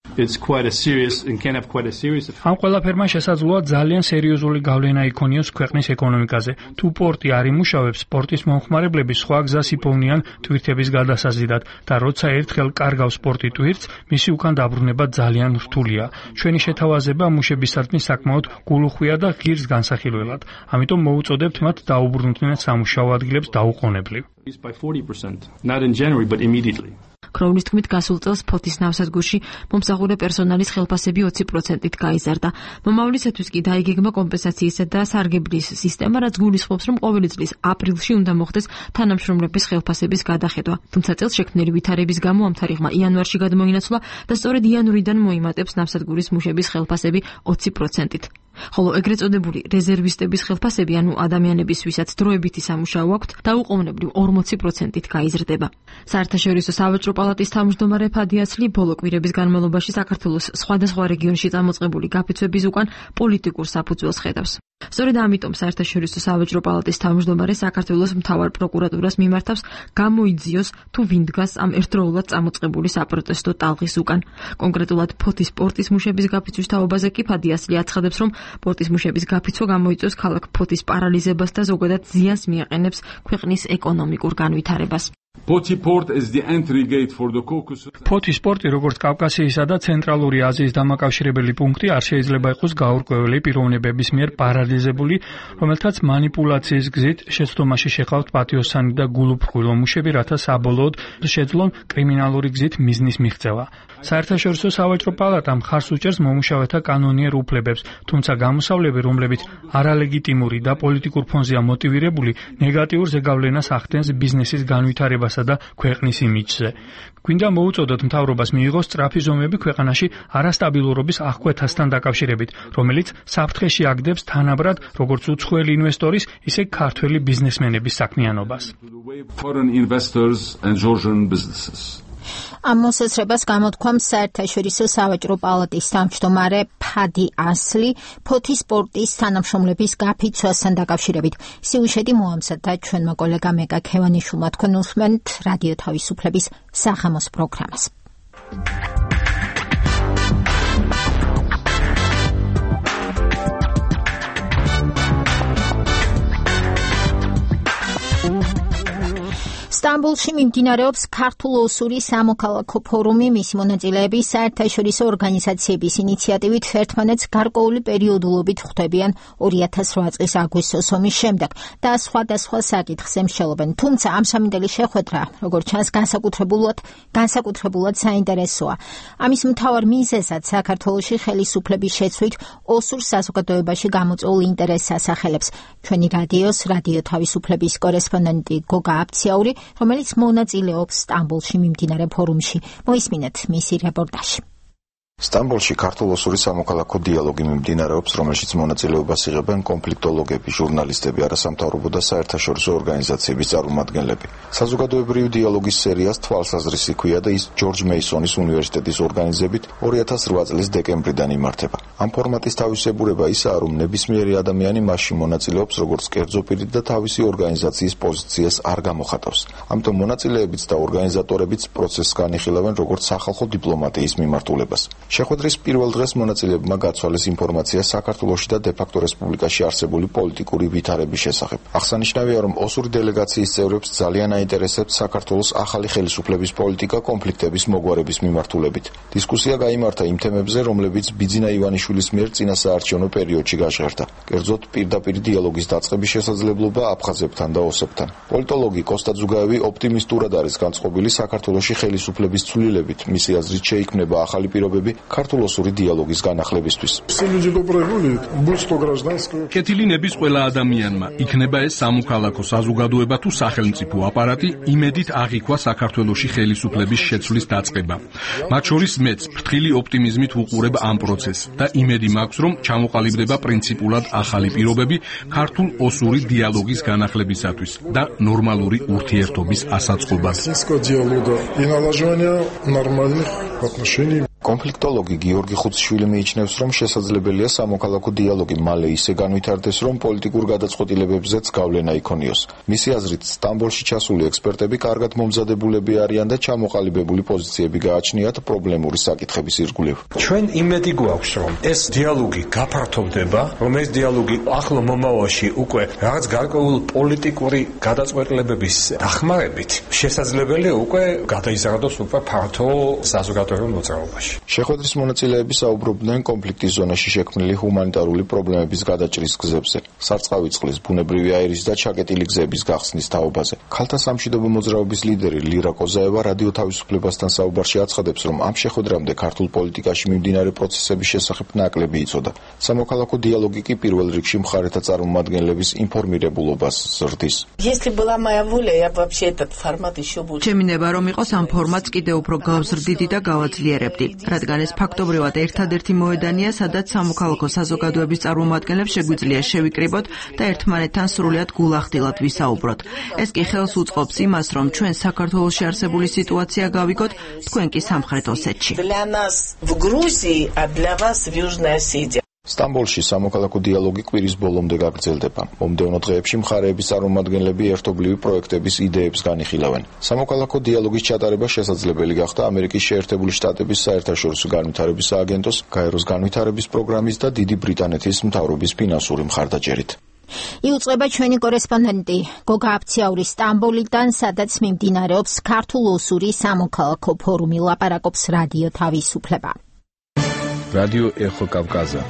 It's quite a serious and can have quite a serious effect. ამ ყველაფერმა შესაძლოა ძალიან სერიოზული გავლენა იქონიოს ქვეყნის ეკონომიკაზე. თუ პორტი არ იმუშავებს, სპორტის მომხმარებლები სხვა გზას იპოვნიან ტვირთების გადასაზიდად და როცა ერთხელ კარგავს სპორტი ტვირთს, მისი უკან დაბრუნება ძალიან რთულია. ჩვენი შეთავაზება მუშებისადმი საკმაოდ გულუხვია და ღირს განსახილველად. ამიტომ მოუწოდებთ მათ დაუბრუნდნენ სამუშაო ადგილებს დაუყოვნებლივ. By forty percent, not in January but immediately. ქროუნის თქმით, გასულ წელს ფოთის ნავსადგურში მომსახურე პერსონალის ხელფასები ოცი პროცენტით გაიზარდა. მომავლისათვის კი დაიგეგმა კომპენსაციისა და სარგებლის სისტემა, რაც გულისხმობს, რომ ყოველი წლის აპრილში უნდა მოხდეს თანამშრომლების ხელფასების გადახედვა. თუმცა წელს შექმნილი ვითარების გამო ამ თარიღმა იანვარში გადმოინაცვლა და სწორედ იანვრიდან მოიმატებს ნავსადგურის მუშების ხელფასები ოცი პროცენტით. ხოლო ეგრეთ წოდებული რეზერვისტების ხელფასები, ანუ ადამიანების, ვისაც დროებითი სამუშაო აქვთ, დაუყოვნებლივ ორმოცი პროცენტით გაიზრდება. საერთაშორისო სავაჭრო პალატის თავმჯდომარე ფადი ასლი ბოლო კვირების განმავლობაში საქართველოს სხვადასხვა რეგიონში წამოწყებული გაფიცვების უკან პოლიტიკურ საფუძველს ხედავს. სწორედ ამიტომ საერთაშორისო სავაჭრო პალატის თავმჯდომარე საქართველოს მთავარ პროკურატურას მიმართავს გამოიძიოს თუ ვინ დგას ამ ერთდროულად წამოწყებული საპროტესტო ტალღის უკან. კონკრეტულად ფოთის პორტის მუშების გაფიცვის თაობაზე კი ფადი ასლი აცხადებს, რომ პორტის მუშების გაფიცვა გამოიწვევს ქალაქ ფოთის პარალიზებას და ზოგადად ზიანს მიაყენებს ქვეყნის ეკონომიკურ განვითარებას. ფოთის პორტი, როგორც კავკასიისა და ცენტრალური აზიის დამაკავშირებელი პუნქტი, არ შეიძლება იყოს გაურკვეველი პიროვნებების მიერ პარალიზებული, რომელთაც манипуляციის გზით შეცდომაში შეხავთ პატიოსანი და გულუფრხილო მუშები, რათა საბოლოოდ შეძლონ კრიმინალური გზით მიზნის მიღწევა. საერთაშორისო სავაჭრო პალატა მხარს უჭერს მომუშავეთა კანონიერ უფლებებს, თუმცა გამოსავლები, რომლებიც არალეგიტიმური და პოლიტიკურ ფონზეა მოტივირებული, ნეგატიურ ზეგავლენას ახდენს ბიზნესის განვითარებასა და ქვეყნის იმიჯზე. გვინდა მოუწოდოთ მთავრობას მიიღოს სწრაფი ზომები ქვეყანაში არასტაბილურობის აღკვეთასთან დაკავშირებით, რომელიც საფრთხეში აგდებს თანაბრად როგორც უცხოელი ინვესტორის, ისე ქართველი ბიზნესმენების საქმიანობას. ამ მოსაზრებას გამოთქვამს საერთაშორისო სავაჭრო პალატის თავმჯდომარე ფადი ასლი ფოთის პორტის თანამშრომლების გაფიცვასთან დაკავშირებით. სიუჟეტი მოამზადა ჩვენმა კოლეგა მეკა ქევანიშვილმა. თქვენ უსმენთ რადიო თავისუფლების საღამოს პროგრამას. სტამბოლში მიმდინარეობს ქართულ-ოსური სამოქალაქო ფორუმი. მისი მონაწილეები საერთაშორისო ორგანიზაციების ინიციატივით ერთმანეთს გარკვეული პერიოდულობით ხვდებიან ორი ათას რვა წლის აგვისტოს ომის შემდეგ და სხვადასხვა საკითხზე მსჯელობენ. თუმცა ამ სამინდელი შეხვედრა, როგორც ჩანს, განსაკუთრებულად განსაკუთრებულად საინტერესოა. ამის მთავარ მიზეზად საქართველოში ხელისუფლების შეცვლით ოსურ საზოგადოებაში გამოწვეულ ინტერესს ასახელებს. ჩვენი რადიოს რადიო თავისუფლების კორესპონდენტი გოგა აბციაური, რომელიც მონაწილეობს სტამბოლში მიმდინარე ფორუმში. მოისმინეთ მისი რეპორტაჟი. სტამბოლში ქართულ-ოსური სამოქალაქო დიალოგი მიმდინარეობს, რომელშიც მონაწილეობას იღებენ კონფლიქტოლოგები, ჟურნალისტები, არასამთავრობო და საერთაშორისო ორგანიზაციების წარმომადგენლები. საზოგადოებრივი დიალოგის სერიას თვალსაზრისი ჰქვია და ის ჯორჯ მეისონის უნივერსიტეტის ორგანიზებით ორი ათას რვა წლის დეკემბრიდან იმართება. ამ ფორმატის თავისებურება ისაა, რომ ნებისმიერი ადამიანი მასში მონაწილეობს როგორც კერძო პირი და თავისი ორგანიზაციის პოზიციას არ გამოხატავს. ამიტომ მონაწილეებიც და ორგანიზატორებიც პროცესს განიხილავენ როგორც სახალხო დიპლომატიის მიმართულებას. შეხვედრის პირველ დღეს მონაწილეებმა გაცვალეს ინფორმაცია საქართველოში და დე-ფაქტო რესპუბლიკაში არსებული პოლიტიკური ვითარების შესახებ. აღსანიშნავია, რომ ოსური დელეგაციის წევრებს ძალიან აინტერესებს საქართველოს ახალი ხელისუფლების პოლიტიკა კონფლიქტების მოგვარების მიმართულებით. დისკუსია გაიმართა იმ თემებზე, რომლებიც ბიძინა ივანიშვილის მიერ წინასაარჩევნო პერიოდში გაჟღერდა. კერძოდ, პირდაპირ დიალოგის დაწყების შესაძლებლობა აფხაზებთან და ოსებთან. პოლიტოლოგი კოსტა ძუგაევი ოპტიმისტურად არის განწყობილი საქართველოში ხელისუფლების ცვლილებით. მისი აზრით შეიქმნება ახალი პირობები ქართულ-ოსური დიალოგის განახლებისთვის. კეთილინების ყველა ადამიანმა, იქნება ეს სამოქალაქო საზოგადოება თუ სახელმწიფო აპარატი, იმედით აღიქვა საქართველოში ხელისუფლების შეცვლის დაწყება. მათ შორის მეც ფრთხილი ოპტიმიზმით ვუყურებ ამ პროცესს და იმედი მაქვს, რომ ჩამოყალიბდება პრინციპულად ახალი პირობები ქართულ-ოსური დიალოგის განახლებისათვის და ნორმალური ურთიერთობის ასაწყობად. კონფლიქტოლოგი გიორგი ხუციშვილი მიიჩნევს, რომ შესაძლებელია სამოქალაქო დიალოგი მალე ისე განვითარდეს, რომ პოლიტიკურ გადაწყვეტილებებზეც გავლენა იქონიოს. მისი აზრით, სტამბოლში ჩასული ექსპერტები კარგად მომზადებულები არიან და ჩამოყალიბებული პოზიციები გააჩნიათ პრობლემური საკითხების ირგვლივ. ჩვენ იმედი გვაქვს, რომ ეს დიალოგი გაფართოვდება, რომ ეს დიალოგი ახლო მომავალში უკვე რაღაც გარკვეულ პოლიტიკური გადაწყვეტილებების დახმარებით შესაძლებელია უკვე გადაიზარდოს უკვე ფართო საზოგადოებრივ მოძრაობაში. შეხვედრის მონაწილეები საუბრობდნენ კონფლიქტის ზონაში შექმნილი ჰუმანიტარული პრობლემების გადაჭრის გზებზე, სარწყავი წყლის, ბუნებრივი აირის და ჩაკეტილი გზების გახსნის თაობაზე. ქალთა სამშვიდობო მოძრაობის ლიდერი ლირა კოზაევა რადიო თავისუფლებასთან საუბარში აცხადებს, რომ ამ შეხვედრამდე ქართულ პოლიტიკაში მიმდინარე პროცესების შესახებ ნაკლები იცოდა. სამოქალაქო დიალოგი კი პირველ რიგში მხარეთა წარმომადგენლების ინფორმირებულობას ზრდის. ჩემინება რომ იყოს ამ ფორმატს კიდევ უფრო გავზრდიდი და გავაძლიერებდი, რადგან ეს ფაქტობრივად ერთადერთი მოედანია, სადაც სამოქალაქო საზოგადოების წარმომადგენლებს შეგვიძლია შევიკრიბოთ და ერთმანეთთან სრულიად გულახდილად ვისაუბროთ. ეს კი ხელს უწყობს იმას, რომ ჩვენ საქართველოში არსებული სიტუაცია გავიგოთ, თქვენ კი სამხრეთ ოსეთში. სტამბოლში სამოქალაქო დიალოგი კვირის ბოლომდე გაგრძელდება. მომდევნო დღეებში მხარეების წარმომადგენლები ერთობლივი პროექტების იდეებს განიხილავენ. სამოქალაქო დიალოგის ჩატარება შესაძლებელი გახდა ამერიკის შეერთებული შტატების საერთაშორისო განვითარების სააგენტოს, გაეროს განვითარების პროგრამის და დიდი ბრიტანეთის მთავრობის ფინანსური მხარდაჭერით. იუწყება ჩვენი კორესპონდენტი გოგა აფციაური სტამბოლიდან, სადაც მიმდინარეობს ქართულ-ოსური სამოქალაქო ფორუმი, ლაპარაკობს რადიო თავისუფლება. რადიო ეხო კავკაზა.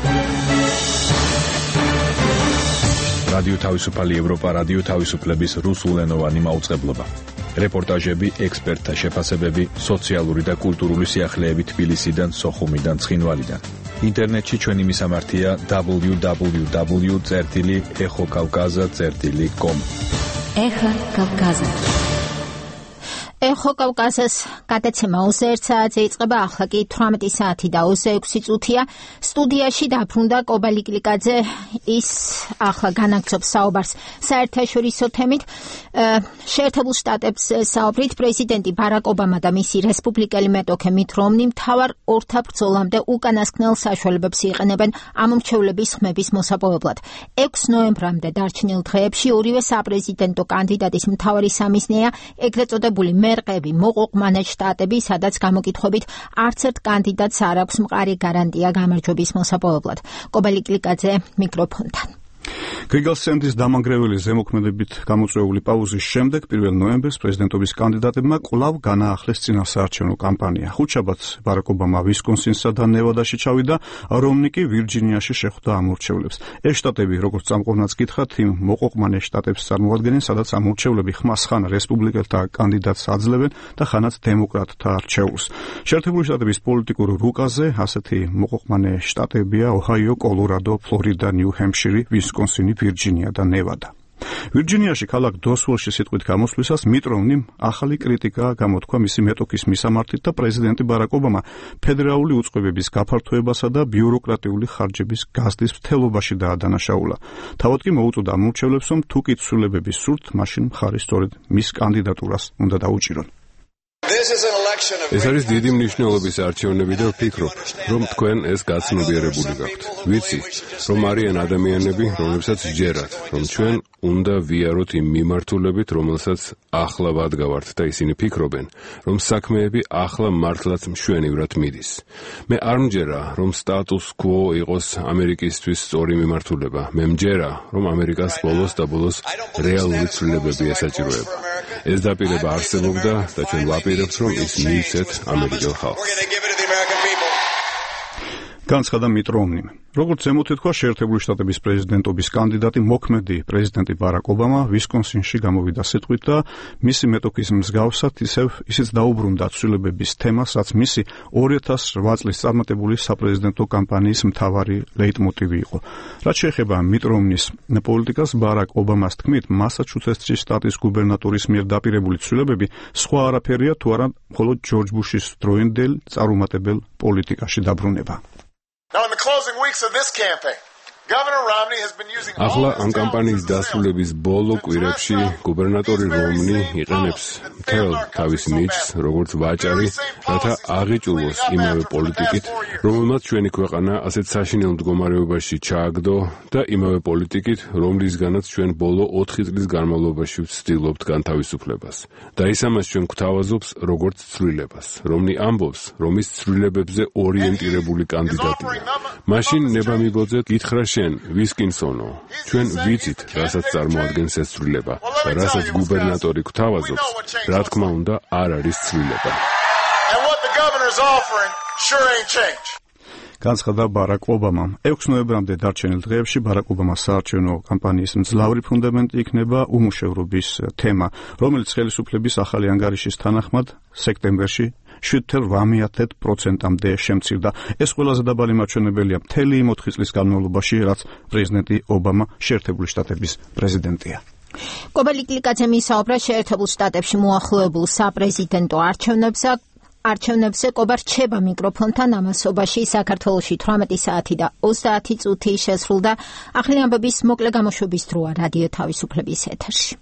რადიო თავისუფალი ევროპა, რადიო თავისუფლების რუსულენოვანი მაუწყებლობა. რეპორტაჟები, ექსპერტთა შეფასებები, სოციალური და კულტურული სიახლეები თბილისიდან, სოხუმიდან, ცხინვალიდან. ინტერნეტში ჩვენი მისამართია დაბლიუ დაბლიუ დაბლიუ წერტილი ეხო კავკაზა წერტილი კომ. ეხო კავკაზა. ეხო კავკაზას გადაცემა ოცი ერთ საათზე იწყება, ახლა კი თვრამეტი საათი და ოცი ექვსი წუთია. სტუდიაში დაბრუნდა კობა ლიკლიკაძე, ის ახლა განაგრძობს საუბარს საერთაშორისო თემით. შეერთებულ შტატებზე საუბრით, პრეზიდენტი ბარაკ ობამა და მისი რესპუბლიკელი მეტოქე მით რომნი მთავარ ორთაბრძოლამდე უკანასკნელ საშუალებებს იყენებენ ამომრჩევლების ხმების მოსაპოვებლად. ექვსი ნოემბრამდე დარჩენილ დღეებში ორივე საპრეზიდენტო კანდიდატის მთავარი სამიზნეა ეგრეთ წოდებული მერყები, მოყოყმანე შტატები, სადაც გამოკითხვებით არც ერთ კანდიდატს არ აქვს მყარი გარანტია გამარჯვების მოსაპოვებლად. კობა ლიკლიკაძე მიკროფონთან. გრიგალ სენდის დამანგრეველი ზემოქმედებით გამოწვეული პაუზის შემდეგ პირველ ნოემბერს პრეზიდენტობის კანდიდატებმა კვლავ განაახლეს წინასაარჩევნო კამპანია. ხუთშაბათს ბარაკ ობამა ვისკონსინსა და ნევადაში ჩავიდა, რომნი კი ვირჯინიაში შეხვდა ამორჩევლებს. ეს შტატები, როგორც წამყვანაც გითხრათ, იმ მოყოყმანე შტატებს წარმოადგენენ, სადაც ამორჩევლები ხმას ხან რესპუბლიკელთა კანდიდატს აძლევენ და ხანაც დემოკრატთა რჩეულს. შეერთებული შტატების პოლიტიკურ რუკაზე ასეთი მოყოყმანე შტატებია ოჰაიო, კოლორადო, ფლორიდა, ნიუ-ჰემპშირი, ვისკონსინი, ვირჯინია და ნევადა. ვირჯინიაში ქალაქ დოსველში სიტყვით გამოსვლისას მით რომნიმ ახალი კრიტიკა გამოთქვა მისი მეტოქის მისამართით და პრეზიდენტი ბარაკ ობამა ფედერალური უწყებების გაფართოებასა და ბიუროკრატიული ხარჯების გაზრდის მთელობაში დაადანაშაულა. თავად კი მოუწოდა ამორჩევლებს, რომ თუ კი ცვლილებები სურთ, მაშინ მხარი სწორედ მის კანდიდატურას უნდა დაუჭირონ. ეს არის დიდი მნიშვნელობის არჩევნები და ვფიქრობ, რომ თქვენ ეს გაცნობიერებული გაქვთ. ვიცი, რომ არიან ადამიანები, რომლებსაც ჯერათ, რომ ჩვენ უნდა ვიაროთ იმ მიმართულებით, რომელსაც ახლა ვადგავართ და ისინი ფიქრობენ, რომ საქმეები ახლა მართლაც მშვენივრად მიდის. მე არ მჯერა, რომ სტატუს quo იყოს ამერიკისთვის სწორი მიმართულება. მე მჯერა, რომ ამერიკას ბოლოს და ბოლოს რეალური ცვლილებები ესაჭიროება. ეს დაპირება არსებობდა და ჩვენ ვაპირებთ, რომ ის მივცეთ ამერიკელ ხალხს. განცხადა მით რომნიმ. როგორც ზემოთ ითქვა, შეერთებული შტატების პრეზიდენტობის კანდიდატი მოქმედი პრეზიდენტი ბარაკ ობამა ვისკონსინში გამოვიდა სიტყვით და მისი მეტოქის მსგავსად ისევ ისიც დაუბრუნდა ცვლილებების თემას, რაც მისი ორი ათას ოთხ წლის წარმატებული საპრეზიდენტო კამპანიის მთავარი ლეიტმოტივი იყო. რაც შეეხება მით რომნის პოლიტიკას, ბარაკ ობამას თქმით, მასაჩუსეტსის შტატის გუბერნატორის მიერ დაპირებული ცვლილებები სხვა არაფერია თუ არა მხოლოდ ჯორჯ ბუშის დროინდელ წარუმატებელ პოლიტიკაში დაბრუნება. Now, in the closing weeks of this campaign, ახლა ამ კამპანიის დასრულების ბოლო კვირებში გუბერნატორი რომნი იყენებს მთელ თავის ნიჭს როგორც ვაჭარი, რათა აღიჭულოს იმავე პოლიტიკით, რომელმაც ჩვენი ქვეყანა ასეთ საშინელ მდგომარეობაში ჩააგდო და იმავე პოლიტიკით, რომლისგანაც ჩვენ ბოლო ოთხი წლის განმავლობაში ვცდილობთ განთავისუფლებას. და ის ამას ჩვენ გვთავაზობს როგორც ცვლილებას. რომნი ამბობს, რომ ის ცვლილებებზე ორიენტირებული კანდიდატია. მაშინ ნება-მიბოძე გითხრა შენ, ვისკინსონო, ჩვენ ვიცით, რასაც წარმოადგენს ეს ცვლილება და რასაც გუბერნატორი გვთავაზობს, რა თქმა უნდა, არ არის ცვლილება. განცხადა ბარაკ ობამამ. ექვსი ნოემბრამდე დარჩენილ დღეებში ბარაკ ობამას საარჩევნო კამპანიის მძლავრი ფუნდამენტი იქნება უმუშევრობის თემა, რომელიც ხელისუფლების ახალი ანგარიშის თანახმად სექტემბერში შვიდ ათეულ ოთხ პროცენტამდე შემცირდა. ეს ყველაზე დაბალი მაჩვენებელია მთელი იმ ოთხი წლის განმავლობაში, რაც პრეზიდენტი ობამა შეერთებული შტატების პრეზიდენტია. კობა ლიკლიკაძე მისაუბრა შეერთებულ შტატებში მოახლოებულ საპრეზიდენტო არჩევნებზე. არჩევნებზე კობა რჩება მიკროფონთან ამასობაში საქართველოში თვრამეტი საათი და ოცდაათი წუთი შესრულდა. ახალი ამბების მოკლე გამოშვების დროა რადიო თავისუფლების ეთერში.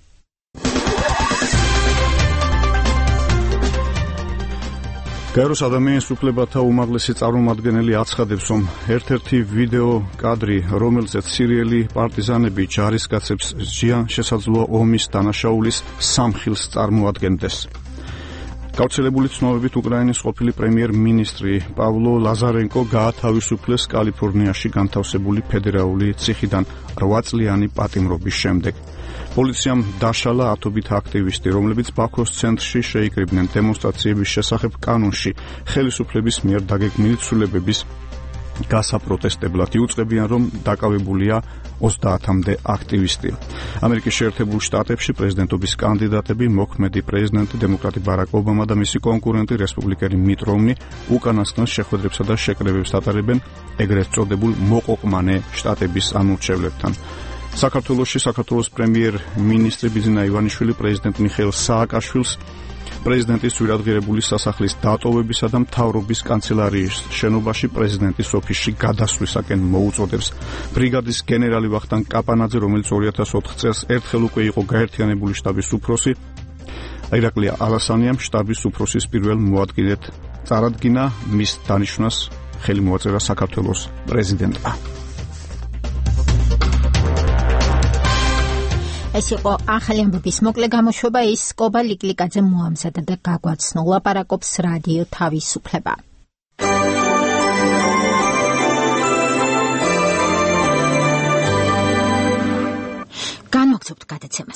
გაეროს ადამიანის უფლებათა უმაღლესი წარმომადგენელი აცხადებს, რომ ერთ-ერთი ვიდეო კადრი, რომელზეც სირიელი პარტიზანები ჯარისკაცებს სჯიან, შესაძლოა ომის დანაშაულის სამხილს წარმოადგენდეს. გავრცელებული ცნობებით უკრაინის ყოფილი პრემიერ-მინისტრი პავლო ლაზარენკო გაათავისუფლეს კალიფორნიაში განთავსებული ფედერალური ციხიდან რვა წლიანი პატიმრობის შემდეგ. პოლიციამ დაშალა ათობით აქტივისტი, რომლებიც ბაქოს ცენტრში შეიკრიბნენ დემონსტრაციების შესახებ კანონში ხელისუფლების მიერ დაგეგმილი ცვლილებების გასაპროტესტებლად. იუწყებიან, რომ დაკავებულია ოცდაათამდე აქტივისტი. ამერიკის შეერთებულ შტატებში პრეზიდენტობის კანდიდატები მოქმედი პრეზიდენტი დემოკრატი ბარაკ ობამა და მისი კონკურენტი რესპუბლიკელი მიტ რომნი უკანასკნელ შეხვედრებსა და შეკრებებს ატარებენ ეგრეთ წოდებულ მოყოყმანე შტატების ამორჩევლებთან. საქართველოში საქართველოს პრემიერ-მინისტრი ბიძინა ივანიშვილი პრეზიდენტ მიხეილ სააკაშვილს პრეზიდენტის ძვირადღირებული სასახლის დატოვებისა და მთავრობის კანცელარიის შენობაში პრეზიდენტის ოფისში გადასვლისაკენ მოუწოდებს. ბრიგადის გენერალი ვახტანგ კაპანაძე, რომელიც ორი ათას ოთხ წელს ერთხელ უკვე იყო გაერთიანებული შტაბის უფროსი, ირაკლი ალასანიამ შტაბის უფროსის პირველ მოადგილედ წარადგინა, მის დანიშვნას ხელი მოაწერა საქართველოს პრეზიდენტმა. ეს იყო ახალი ამბების მოკლე გამოშვება. ის კობა ლიკლიკაძე მოამზადა და გაგვაცნო. ლაპარაკობს რადიო თავისუფლება. განვაგრძობთ გადაცემას.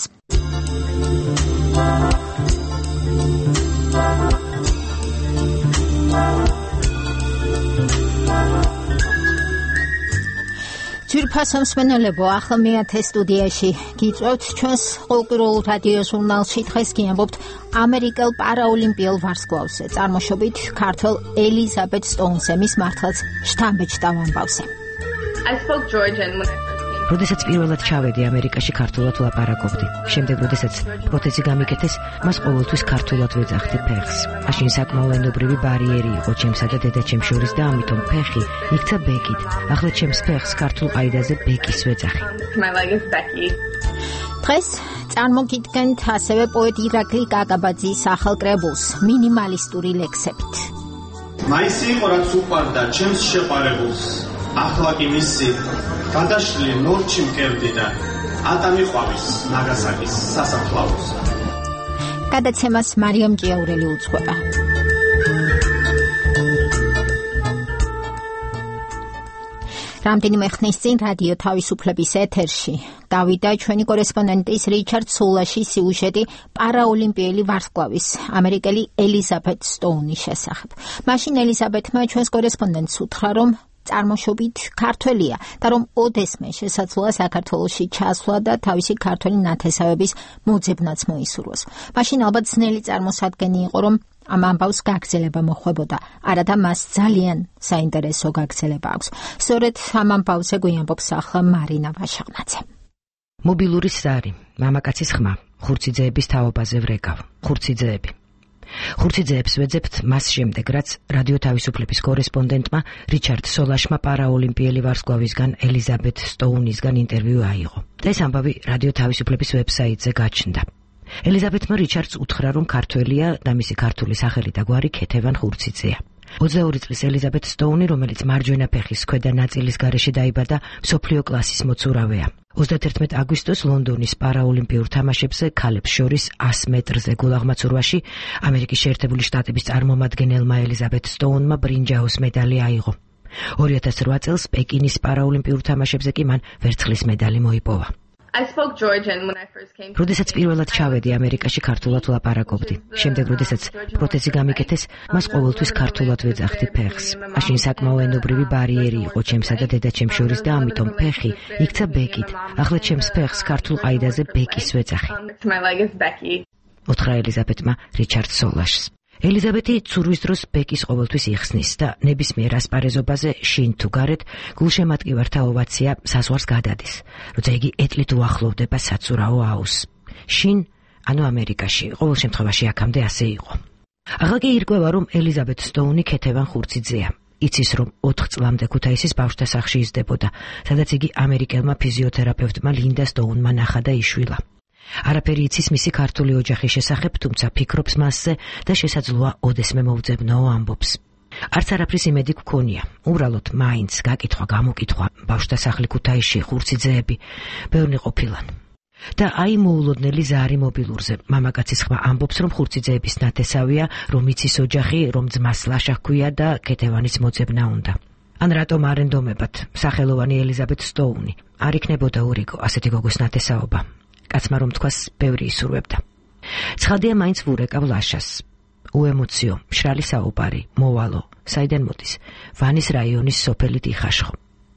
ძვირფასო მსმენელებო, ახლა მეათე სტუდიაში გიწევთ ჩვენს ყოველკვირეულ რადიო ჟურნალში. დღეს გიამბობთ ამერიკელ პარაოლიმპიელ ვარსკვლავზე, წარმოშობით ქართველ ელიზაბეთ სტოუნზე, მის მართლაც შთამბეჭდავ ამბავზე. როდესაც პირველად ჩავედი ამერიკაში, ქართულად ვლაპარაკობდი. შემდეგ, როდესაც პროთეზი გამიკეთეს, მას ყოველთვის ქართულად ვეძახდი ფეხს. მაშინ საკმაო ენობრივი ბარიერი იყო ჩემსა და დედაჩემ შორის და ამიტომ ფეხი იქცა ბეკით. ახლა ჩემს ფეხს ქართულ აიდაზე ბეკის ვეძახი. დღეს წარმოგიდგენთ ასევე პოეტ ირაკლი კაკაბაძის ახალ კრებულს მინიმალისტური ლექსებით. მაისი იყო რაც უყვარდა ჩემს შეყვარებულს, ახლა კი მისი გადაშლილი ნორჩი მკერდიდან ატამიყვავის ნაგასაკის სასაფლაოს. გადაცემას მარიამ ჭიაურელი უძღვება. რამდენიმე ხნის წინ რადიო თავისუფლების ეთერში დავიდა ჩვენი კორესპონდენტის რიჩარდ სულაშის სიუჟეტი პარაოლიმპიელი ვარსკვლავის ამერიკელი ელიზაბეთ სტოუნის შესახებ. მაშინ ელიზაბეთმა ჩვენს კორესპონდენტს უთხრა, რომ წარმოშობით ქართველია და რომ ოდესმე შესაძლოა საქართველოში ჩასვლა და თავისი ქართველი ნათესავების მოძებნაც მოისურვოს. მაშინ ალბათ ძნელი წარმოსადგენი იყო, რომ ამ ამბავს გაგრძელება მოხვებოდა, არადა მას ძალიან საინტერესო გაგრძელება აქვს. სწორედ ამ ამბავზე გვიამბობს ახლა მარინა ვაშაღნაძე. მობილური სარი, მამაკაცის ხმა, ხურციძეების თაობაზე ვრეკავ, ხურციძეები. ხურციძეებს ვეძებთ მას შემდეგ, რაც რადიო თავისუფლების კორესპონდენტმა რიჩარდ სოლაშმა პარაოლიმპიელი ვარსკვლავისგან ელიზაბეთ სტოუნისგან ინტერვიუ აიღო. და ეს ამბავი რადიო თავისუფლების ვებსაიტზე გაჩნდა. ელიზაბეთმა რიჩარდს უთხრა, რომ ქართველია და მისი ქართული სახელი და გვარი ქეთევან ხურციძეა. ოცდაორი წლის ელიზაბეთ სტოუნი, რომელიც მარჯვენა ფეხის ქვედა ნაწილის გარეშე დაიბადა, მსოფლიო კლასის მოცურავეა. ოცდაათერთმეტი აგვისტოს ლონდონის პარაოლიმპიურ თამაშებზე ქალებს შორის ას მეტრზე გულაღმაცურვაში ამერიკის შეერთებული შტატების წარმომადგენელმა ელიზაბეთ სტოუნმა ბრინჯაოს მედალი აიღო. ორი ათას რვა წელს პეკინის პარაოლიმპიურ თამაშებზე კი მან ვერცხლის მედალი მოიპოვა. როდესაც პირველად ჩავედი ამერიკაში, ქართულად ვლაპარაკობდი. შემდეგ, როდესაც პროთეზი გამიკეთეს, მას ყოველთვის ქართულად ვეძახდი ფეხს. მაშინ საკმაო ენობრივი ბარიერი იყო ჩემსა და დედაჩემს შორის და ამიტომ ფეხი იქცა ბეკით. ახლა ჩემს ფეხს ქართულ ყაიდაზე ბეკის ვეძახი. უთხრა ელიზაბეთმა რიჩარდ სოლაშს. ელიზაბეთი ცურვის დროს ბეკის ყოველთვის იხსნის და ნებისმიერ ასპარეზობაზე შინ თუ გარეთ გულშემატკივართა ოვაცია საზღვარს გადადის, როცა იგი ეტლით უახლოვდება საცურაო აუზს. შინ, ანუ ამერიკაში, ყოველ შემთხვევაში აქამდე ასე იყო. ახლა კი ირკვევა, რომ ელიზაბეთ სტოუნი ქეთევან ხურციძეა. იცის, რომ ოთხ წლამდე ქუთაისის ბავშვთა სახლში იზრდებოდა, სადაც იგი ამერიკელმა ფიზიოთერაპევტმა ლინდა სტოუნმა ნახა და იშვილა. არაფერი იცის მისი ქართული ოჯახის შესახებ, თუმცა ფიქრობს მასზე და შესაძლოა ოდესმე მოუძებნოო ამბობს. არც არაფრის იმედი გქონია, უბრალოდ მაინც გაკითხვა გამოკითხვა ბავშვთა სახლი ქუთაისში, ხურციძეები, ბევრი ყოფილან. და აი მოულოდნელი ზარი მობილურზე, მამაკაცის ხმა ამბობს, რომ ხურციძეების ნათესავია, რომ იცის ოჯახი, რომ ძმას ლაშა ჰქვია და ქეთევანის მოძებნა უნდა. ან რატომ არ ენდომებათ სახელოვანი ელიზაბეთ სტოუნი? არ იქნებოდა ურიგო ასეთი გოგოს ნათესაობა. კაცმა რომ თქვას, ბევრი ისურვებდა. ცხადია, მაინც ვურეკავ ლაშას. უემოციო, მშრალი საუბარი, მოვალო, საიდან მოდის? ვანის რაიონის სოფელი დიხაშხო.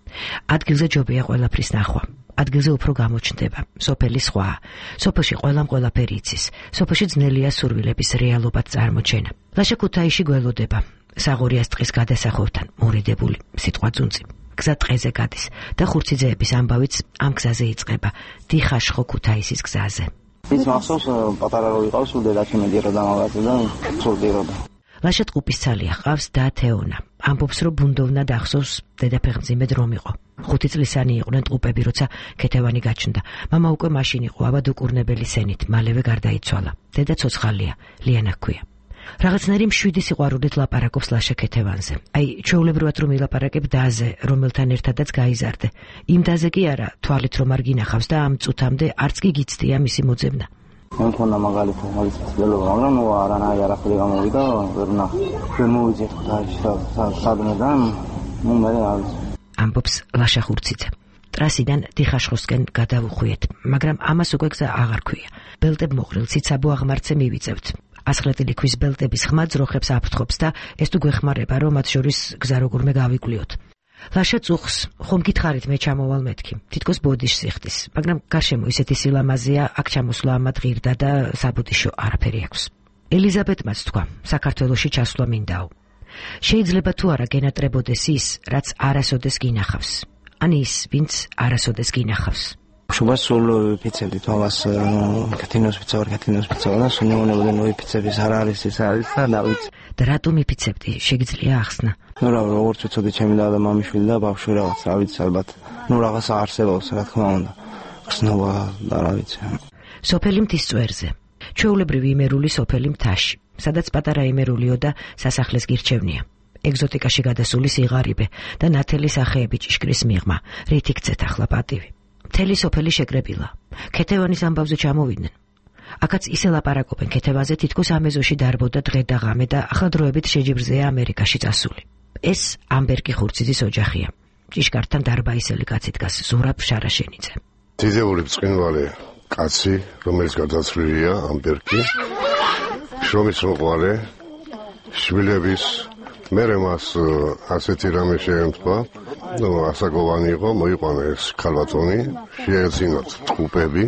ადგილზე ჯობია ყველაფრის ნახვა. ადგილზე უფრო გამოჩნდება სოფელი სხვა. სოფელში ყველამ ყველაფერი იცის. სოფელში ძნელია სურვილების რეალობად წარმოჩენა. ლაშა ქუთაისში გველოდება. საღორიას ტყის გადასახვევთან მორიდებული სიტყვა ძუნწი. გზა ტყეზე გადის და ხურციძეების ამბავიც ამ გზაზე იწყება, დიხაშხო ქუთაისის გზაზე. ის მახსოვს პატარა რო ვიყავს, დედაჩემი დირო დამავაწყდა და ცურდიროდა. ლაშა ტყუპისცალია, ყავს და თეონა. ამბობს, რომ ბუნდოვნად ახსოვს დედაფეხმძიმედ რომ იყო. ხუთი წლისანი იყვნენ ტყუპები, როცა ქეთევანი გაჩნდა. მამა უკვე მაშინ იყო ავადუკურნებელი სენით, მალევე გარდაიცვალა. დედა ცოცხალია, ლიანა ჰქვია. რაღაცნაირი მშვიდი სიყვარულით ლაპარაკობს ლაშა ქეთევანზე. აი, ჩვეულებრივად რომ ილაპარაკებ დაზე, რომელთან ერთადაც გაიზარდე. იმ დაზე კი არა, თვალით რომ არ გინახავს და ამ წუთამდე არც კი გიცდია მისი მოძებნა. მე მქონდა მაგალითად მაგის ცდილობა, მაგრამ ნუ არანაირი არაფერი გამოვიდა, ვერ ნახე. ვერ მოვიძიეთ სადმე და ნუ მე არ ამბობს ლაშა ხურციძე. ტრასიდან დიხაშხოსკენ გადავუხვიეთ, მაგრამ ამას უკვე გზა აღარ ქვია. ბელტებ მოხრილ ციცაბო აღმართზე მივიწევთ. ასხლეტილი ქვის ბელტების ხმა ძროხებს აფრთხობს და ეს თუ გვეხმარება, რომ მათ შორის გზა როგორმე გავიკვლიოთ. ლაშა წუხს, ხომ გითხარით მე ჩამოვალ მეთქი, თითქოს ბოდიშს იხდის, მაგრამ გარშემო ისეთი სილამაზეა, აქ ჩამოსვლა ამათ ღირდა და საბოდიშო არაფერი აქვს. ელიზაბეთმაც თქვა, საქართველოში ჩასვლა მინდაო. შეიძლება თუ არა გენატრებოდეს ის, რაც არასოდეს გინახავს, ან ის, ვინც არასოდეს გინახავს. შუბას სულ ვიფიცებდით, ამას კათინოს ვიწავარ, კათინოს ვიწავარ და სულ ნეუნებოდე ნოიფიცების არ არის ის არის და დავიც. და რატომ იფიცებდი? შეგიძლია ახსნა. ნუ რა, როგორც ვიცოდი, ჩემი და მამიშვილი და ბავშვი რაღაც, რა ვიცი, ალბათ. ნუ რაღაცა არსებობს, რა თქმა უნდა. ხსნობა და რა ვიცი. სოფელი მთისწვერზე. ჩვეულებრივი იმერული სოფელი მთაში, სადაც პატარა იმერულიო და სასახლეს გირჩევნია. ეგზოტიკაში გადასული სიღარიბე და ნათელი სახეები ჭიშკრის მიღმა, რით იქცეთ ახლა პატივი. მთელი სოფელი შეკრებილა. ქეთევანის ამბავზე ჩამოვიდნენ. აქაც ისე ლაპარაკობენ ქეთევანზე, თითქოს ამ ეზოში დარბოდა დღე და ღამე და ახლა დროებით შეჯიბრზეა ამერიკაში წასული. ეს ამბერგი ხურციძის ოჯახია. ჭიშკართან დარბაისელი კაცი დგას, ზურაბ შარაშენიძე. დიდებული ბრწყინვალე კაცი, რომელიც გადაცვლილია ამბერგი, შრომის მოყვარე, შვილების მერე მას ასეთი რამე შეემთვა, ნუ ასაკოვანი იყო, მოიყვანა ეს ქალბატონი, შეეძინათ ტყუპები,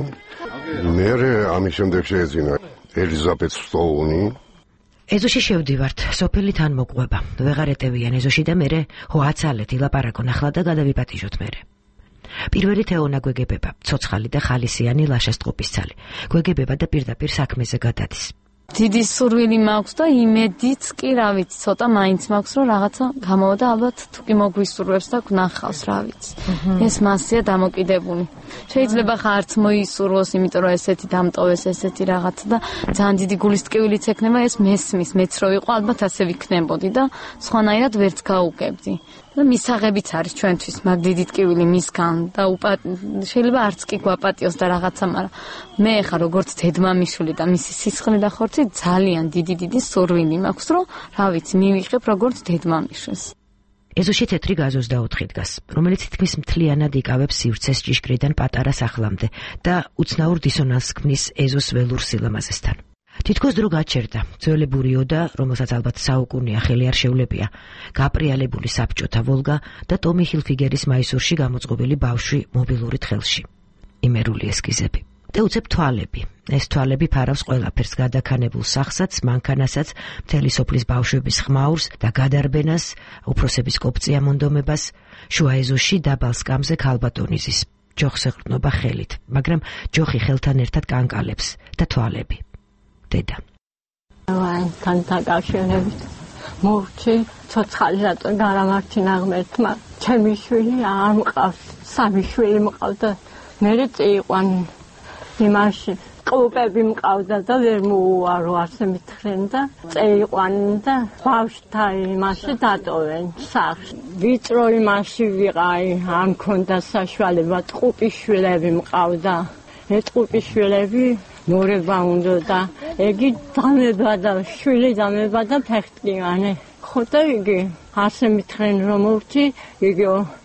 მერე ამის შემდეგ შეეძინა ელიზაბეთ სტოუნი. ეზოში შევდივართ, სოფელი თან მოყვება, ვეღარ ეტევიან ეზოში და მერე ჰო აცალეთ ილაპარაკონ ახლა და გადავიპატიჟოთ მერე. პირველი თეონა გვეგებება, ცოცხალი და ხალისიანი ლაშას ტყუპისცალი. გვეგებება და პირდაპირ საქმეზე გადადის. დიდი სურვილი მაქვს და იმედიც კი, რა ვიცი, ცოტა მაინც მაქვს, რომ რაღაცა გამოვიდა, ალბათ თუ კი მოგვისურვებს და გნახავს, რა ვიცი. ეს მასია დამოკიდებული. შეიძლება ხარც მოისურვოს, იმიტომ რომ ესეთი დამტოვეს, ესეთი რაღაცა და ძალიან დიდი გულის ტკივილიც ექნება, ეს მესმის, მეც რო იყო, ალბათ ასე ვიქნებოდი და სხვანაირად ვერც გაუგებდი. და მისაღებიც არის ჩვენთვის, მაგ დიდი ტკივილი მისგან და შეიძლება არც კი გვაპატიოს და რაღაცა, მაგრამ მე ხა როგორც დედმამიშვილი და მისი სისხლი და ხორცი ძალიან დიდი დიდი სურვილი მაქვს, რომ რა ვიცი, მივიღებ როგორც დედმამიშვილს. ეზოში თეთრი გაზოს და ოთხი დგას, რომელიც თითქმის მთლიანად იკავებს სივრცეს ჭიშკრიდან პატარა სახლამდე და უცნაურ დისონანსს ქმნის ეზოს ველურ სილამაზესთან. თითქოს დრო გაჩერდა, ძველებურიო და, რომელსაც ალბათ საუკუნეა ხელი არ შეულებია, გაპრიალებული საბჭოთა ვოლგა და ტომი ჰილფიგერის მაისურში გამოწყობილი ბავშვი მობილურით ხელში. იმერული ესკიზები. და უცებ თვალები. ეს თვალები ფარავს ყველაფერს, გადაქანებულ სახსაც, მანქანასაც, მთელი სოფლის ბავშვების ხმაურს და გადარბენას, უფროსების კოპწია მონდომებას, შუა ეზოში დაბალ სკამზე ქალბატონიზის. ჯოხს ეყრდნობა ხელით, მაგრამ ჯოხი ხელთან ერთად კანკალებს და თვალები. დედა. ვაინთან დაკავშირებით მოვჭი ცოცხალი რატო გარამარჩინა ღმერთმა. ჩემი შვილი არ მყავს, სამი შვილი მყავდა. მე წიყვან იმაში ყლუპები მყავდა და ვერ მოუარო ასე მითხრენ და წეიყვან და ბავშვთა იმაში დატოვენ სახლში. ვიწრო იმაში ვიყავი, არ მქონდა საშუალება, ტყუპიშვილები მყავდა. მე ტყუპიშვილები მორება უნდა და ეგი დამება და შვილი დამება და ფეხტკივანი. ხო და იგი ასე მითხრენ რომ მოვჭი, იგი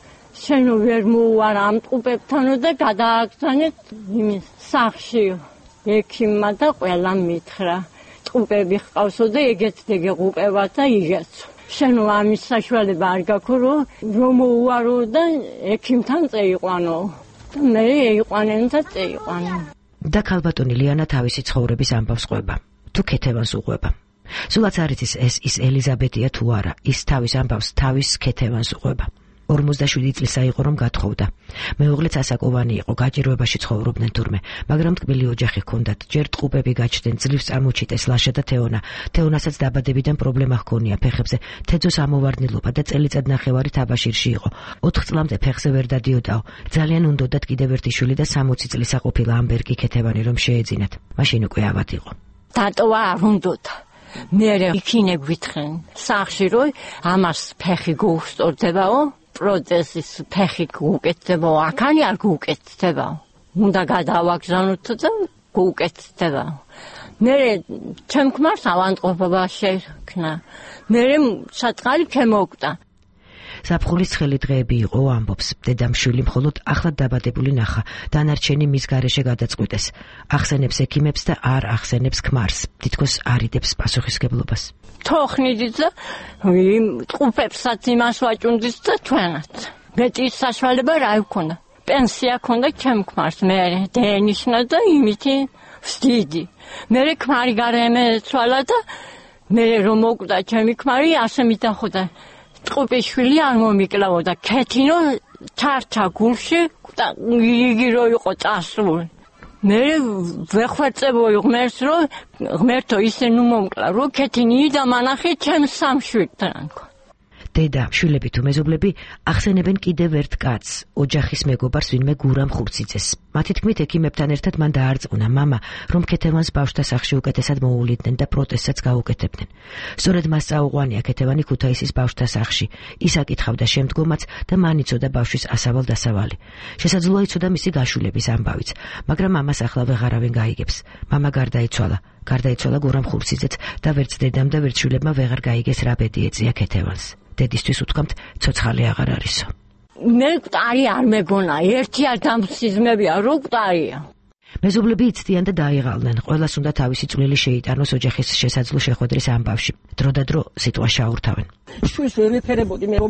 შენ ვერ მოუარ ამ ტყუპებთანო და გადააგზავნეთ იმის სახლში. ექიმმა და ყველა მითხრა, ტყუპები ჰყავსო და ეგეც დეგეღუპება და იგეცო. შენ ამის საშუალება არ გაქვს რომ მოუარო და ექიმთან წეიყვანო. და მე ეიყვანენ და წეიყვანენ. და ქალბატონი ლიანა თავისი ცხოვრების ამბავს ყვება. თუ ქეთევანს უყვება. სულაც არ იცის ეს ის ელიზაბეტია თუ არა, ის თავის ამბავს თავის ქეთევანს უყვება. ორმოცდაშვიდი წლისა იყო რომ გათხოვდა. მეუღლეც ასაკოვანი იყო, გაჭირვებაში ცხოვრობდნენ თურმე, მაგრამ ტკბილი ოჯახი ჰქონდათ. ჯერ ტყუპები გაჩნდნენ, ძლივს წარმოჩიტეს ლაშა და თეონა. თეონასაც დაბადებიდან პრობლემა ჰქონია ფეხებზე, თეძოს ამოვარდნილობა და წელიწად ნახევარი თაბაშირში იყო. ოთხ წლამდე ფეხზე ვერ დადიოდაო. ძალიან უნდოდათ კიდევ ერთი შვილი და სამოცი წლისა ყოფილა ამბერგი ქეთევანი რომ შეეძინათ. მაშინ უკვე ავად იყო. დატოვა არ უნდოდა. მე იქინე გვითხრენ სახში რომ ამას ფეხი გუსტორდებაო, პროტეზის ფეხი გუკეთდებაო, აქანი არ გუკეთდებაო. უნდა გადავაგზავნოთ და გუკეთდებაო. მე ჩემ ქმარს ავანტყოფობა შექმნა. მე საწყალი ქემოკვდა. საფხულის ცხელი დღეები იყო, ამბობს. დედამშვილი მხოლოდ ახლად დაბადებული ნახა, დანარჩენი მის გარეშე გადაწყვიტეს. ახსენებს ექიმებს და არ ახსენებს ქმარს. თითქოს არიდებს პასუხისგებლობას. თოხნიდით და იმ ტყუპებსაც იმას ვაჭუნდით და ჩვენაც. მეტი საშუალება რა იქონდა. პენსია ქონდა ჩემ ქმარს, მე დაენიშნა და იმითი ვსდიდი. მე ქმარი გარემეცვალა და მე რომ მოკვდა ჩემი ქმარი, ასე მითანხოდა. ტყუპიშვილი არ მომიკლავდა, ქეთინო ჩარჩა გულში და იგი რო იყო წასული. მე ვეხვეწებოი ღმერთს რომ ღმერთო ისე ნუ მომკლა რომ ქეთინი და მანახი ჩემ სამშვიდთან. დედა, შვილები თუ მეზობლები ახსენებენ კიდევ ერთ კაცს, ოჯახის მეგობარს ვინმე გურამ ხურციძეს. მათი თქმით ექიმებთან ერთად მან დაარწმუნა მამა, რომ ქეთევანს ბავშვთა სახლში უკეთესად მოუვლიდნენ და პროტეზსაც გაუკეთებდნენ. სწორედ მას წაუყვანია ქეთევანი ქუთაისის ბავშვთა სახლში. ის აკითხავდა შემდგომაც და მან იცოდა ბავშვის ასავალ-დასავალი. შესაძლოა იცოდა მისი გაშვილების ამბავიც, მაგრამ მამას ახლა ვეღარავინ გაიგებს. მამა გარდაიცვალა. გარდაიცვალა გურამ ხურციძეც და ვერც დედამ და ვერც შვილებმა ვეღარ გაიგეს რა ბედი ეწია ქეთევანს. დედისთვის უთქვამთ, ცოცხალი აღარ არისო. მე მკვდარი არ მეგონა, ერთი ადამიანსიზმებია, რო მკვდარია. მეზობლები იცდიან და დაიღალნენ. ყველას უნდა თავისი წვლილი შეიტანოს ოჯახის შესაძლო შეხვედრის ამბავში. დრო და დრო სიტყვა შაურთავენ. შვილს ვერ ვიფერებოდი, მე რომ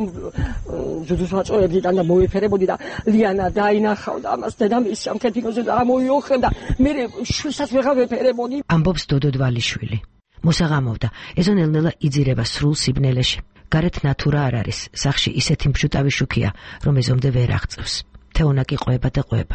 ზუდუს ვაწოებდი და მოვიფერებოდი და ლიანა დაინახავდა ამას დედამისი ამ ქეთინოზე და ამოიოხრებდა. მე შვილსაც ვეღარ ვიფერებოდი. ამბობს დოდო დვალიშვილი. მოსაღამოვდა, ეზონელნელა იძირება სრულ სიბნელეში. გარეთ ნათურა არ არის, სახში ისეთი მფშუტავი შუქია, რომ ეზომდე ვერ აღწევს. თეონა კი ყვება და ყვება.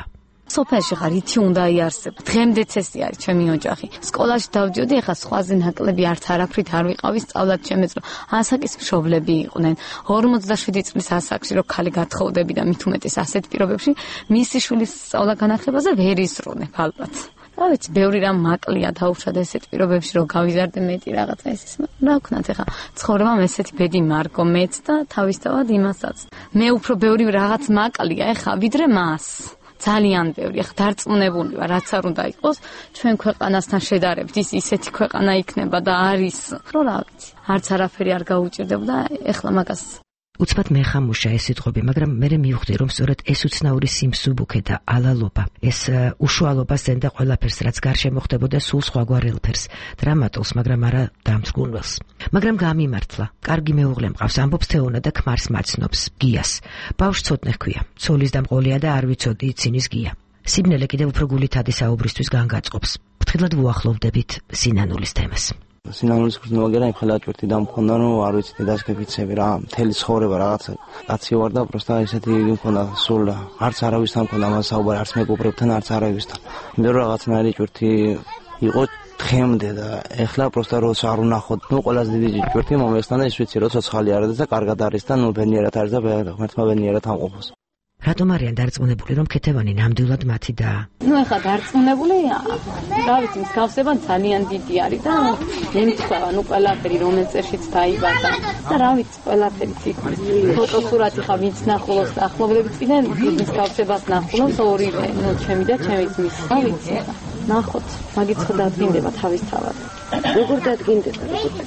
სოფელში ხარ, ითი უნდა იარსებ. დღემდეც ესე არის ჩემი ოჯახი. სკოლაში დავდიოდი, ეხლა სხვაზე ნაკლები არც არაფრით არ ვიყავი, სწავლად შემეძლო. ასაკის მშობლები იყვნენ. ორმოცდაშვიდი წლის ასაკში რო ქალი გათხოვდები და მით უმეტეს ასეთ პირობებში, მისი შვილის სწავლა განახლებაზე ვერ ისრუნებ ალბათ. რა ვიცი, ბევრი რამ მაკლია დაუშვათ ესეთ პირობებში რომ გავიზარდე მეტი რაღაცა ესეც. რა ვქნათ ახლა, ცხოვრებამ ესეთი ბედი მარგო მეც და თავისთავად იმასაც. მე უფრო ბევრი რაღაც მაკლია ახლა ვიდრე მას. ძალიან ბევრი, ახლა დარწმუნებული ვარ, რაც არ უნდა იყოს, ჩვენ ქვეყანასთან შედარებით ის ისეთი ქვეყანა იქნება და არის, რომ რა ვიცი, არც არაფერი არ გაუჭირდებოდა, ახლა მაგას უცბად მეხამუშა ეს სიტყვები, მაგრამ მე მივხვდი, რომ სწორედ ეს უცნაური სიმსუბუქე და ალალობა, ეს უშუალობა ზენდა ყველაფერს, რაც გარშემო ხდებოდა, სულ სხვაგვარ ელფერს, დრამატულს, მაგრამ არა დამსგუნველს. მაგრამ გამიმართლა. კარგი მეუღლე მყავს, ამბობს თეონა და ქმარს მაცნობს, გიას. ბავშვს ცოტნე ჰქვია, ცოლის და მყოლია და არ ვიცოდი იცინის გია. სიბნელე კიდევ უფრო გულითადი საუბრისთვის განგაწყობს. ფრთხილად ვუახლოვდებით სინანულის თემას. სინანულის ქრძნობა იმ ხელა ჭვირთი დამქონდა, რომ არ ვიცი დედასკეფიცები რა, მთელი ცხოვრება რაღაცა კაცი ვარ და პროსტა ესეთი მქონდა სულ და არც არავისთან მქონდა მას საუბარი, არც მეგობრებთან, არც არავისთან. იმიტომ რომ რაღაცნაირი ჭვირთი იყო დღემდე და ეხლა პროსტა როცა არ ვნახოთ, ნუ ყველაზე დიდი ჭვირთი მომესთან და ის ვიცი, რომ ცოცხალი არ არის და კარგად არის და ნუ ბედნიერად არის და ღმერთმა ბედნიერად ამყოფოს. რატომ არიან დარწმუნებული, რომ ქეთევანი ნამდვილად მათი და ნუ ახლა დარწმუნებული, რა ვიცი, მსგავსება ძალიან დიდი არის და ემთხვევა, ნუ ყველაფერი რომელ წერშიც დაიბადა და რა ვიცი, ყველაფერი თითქმის ფოტოსურათი ხა ვინც ნახულობს და ახლობლებით კიდე მსგავსებას ნახულობს ორივე, ნუ ჩემი და ჩემი ძმის. რა ვიცი, ნახოთ, მაგით ხო დადგინდება თავისთავად. როგორ დადგინდება?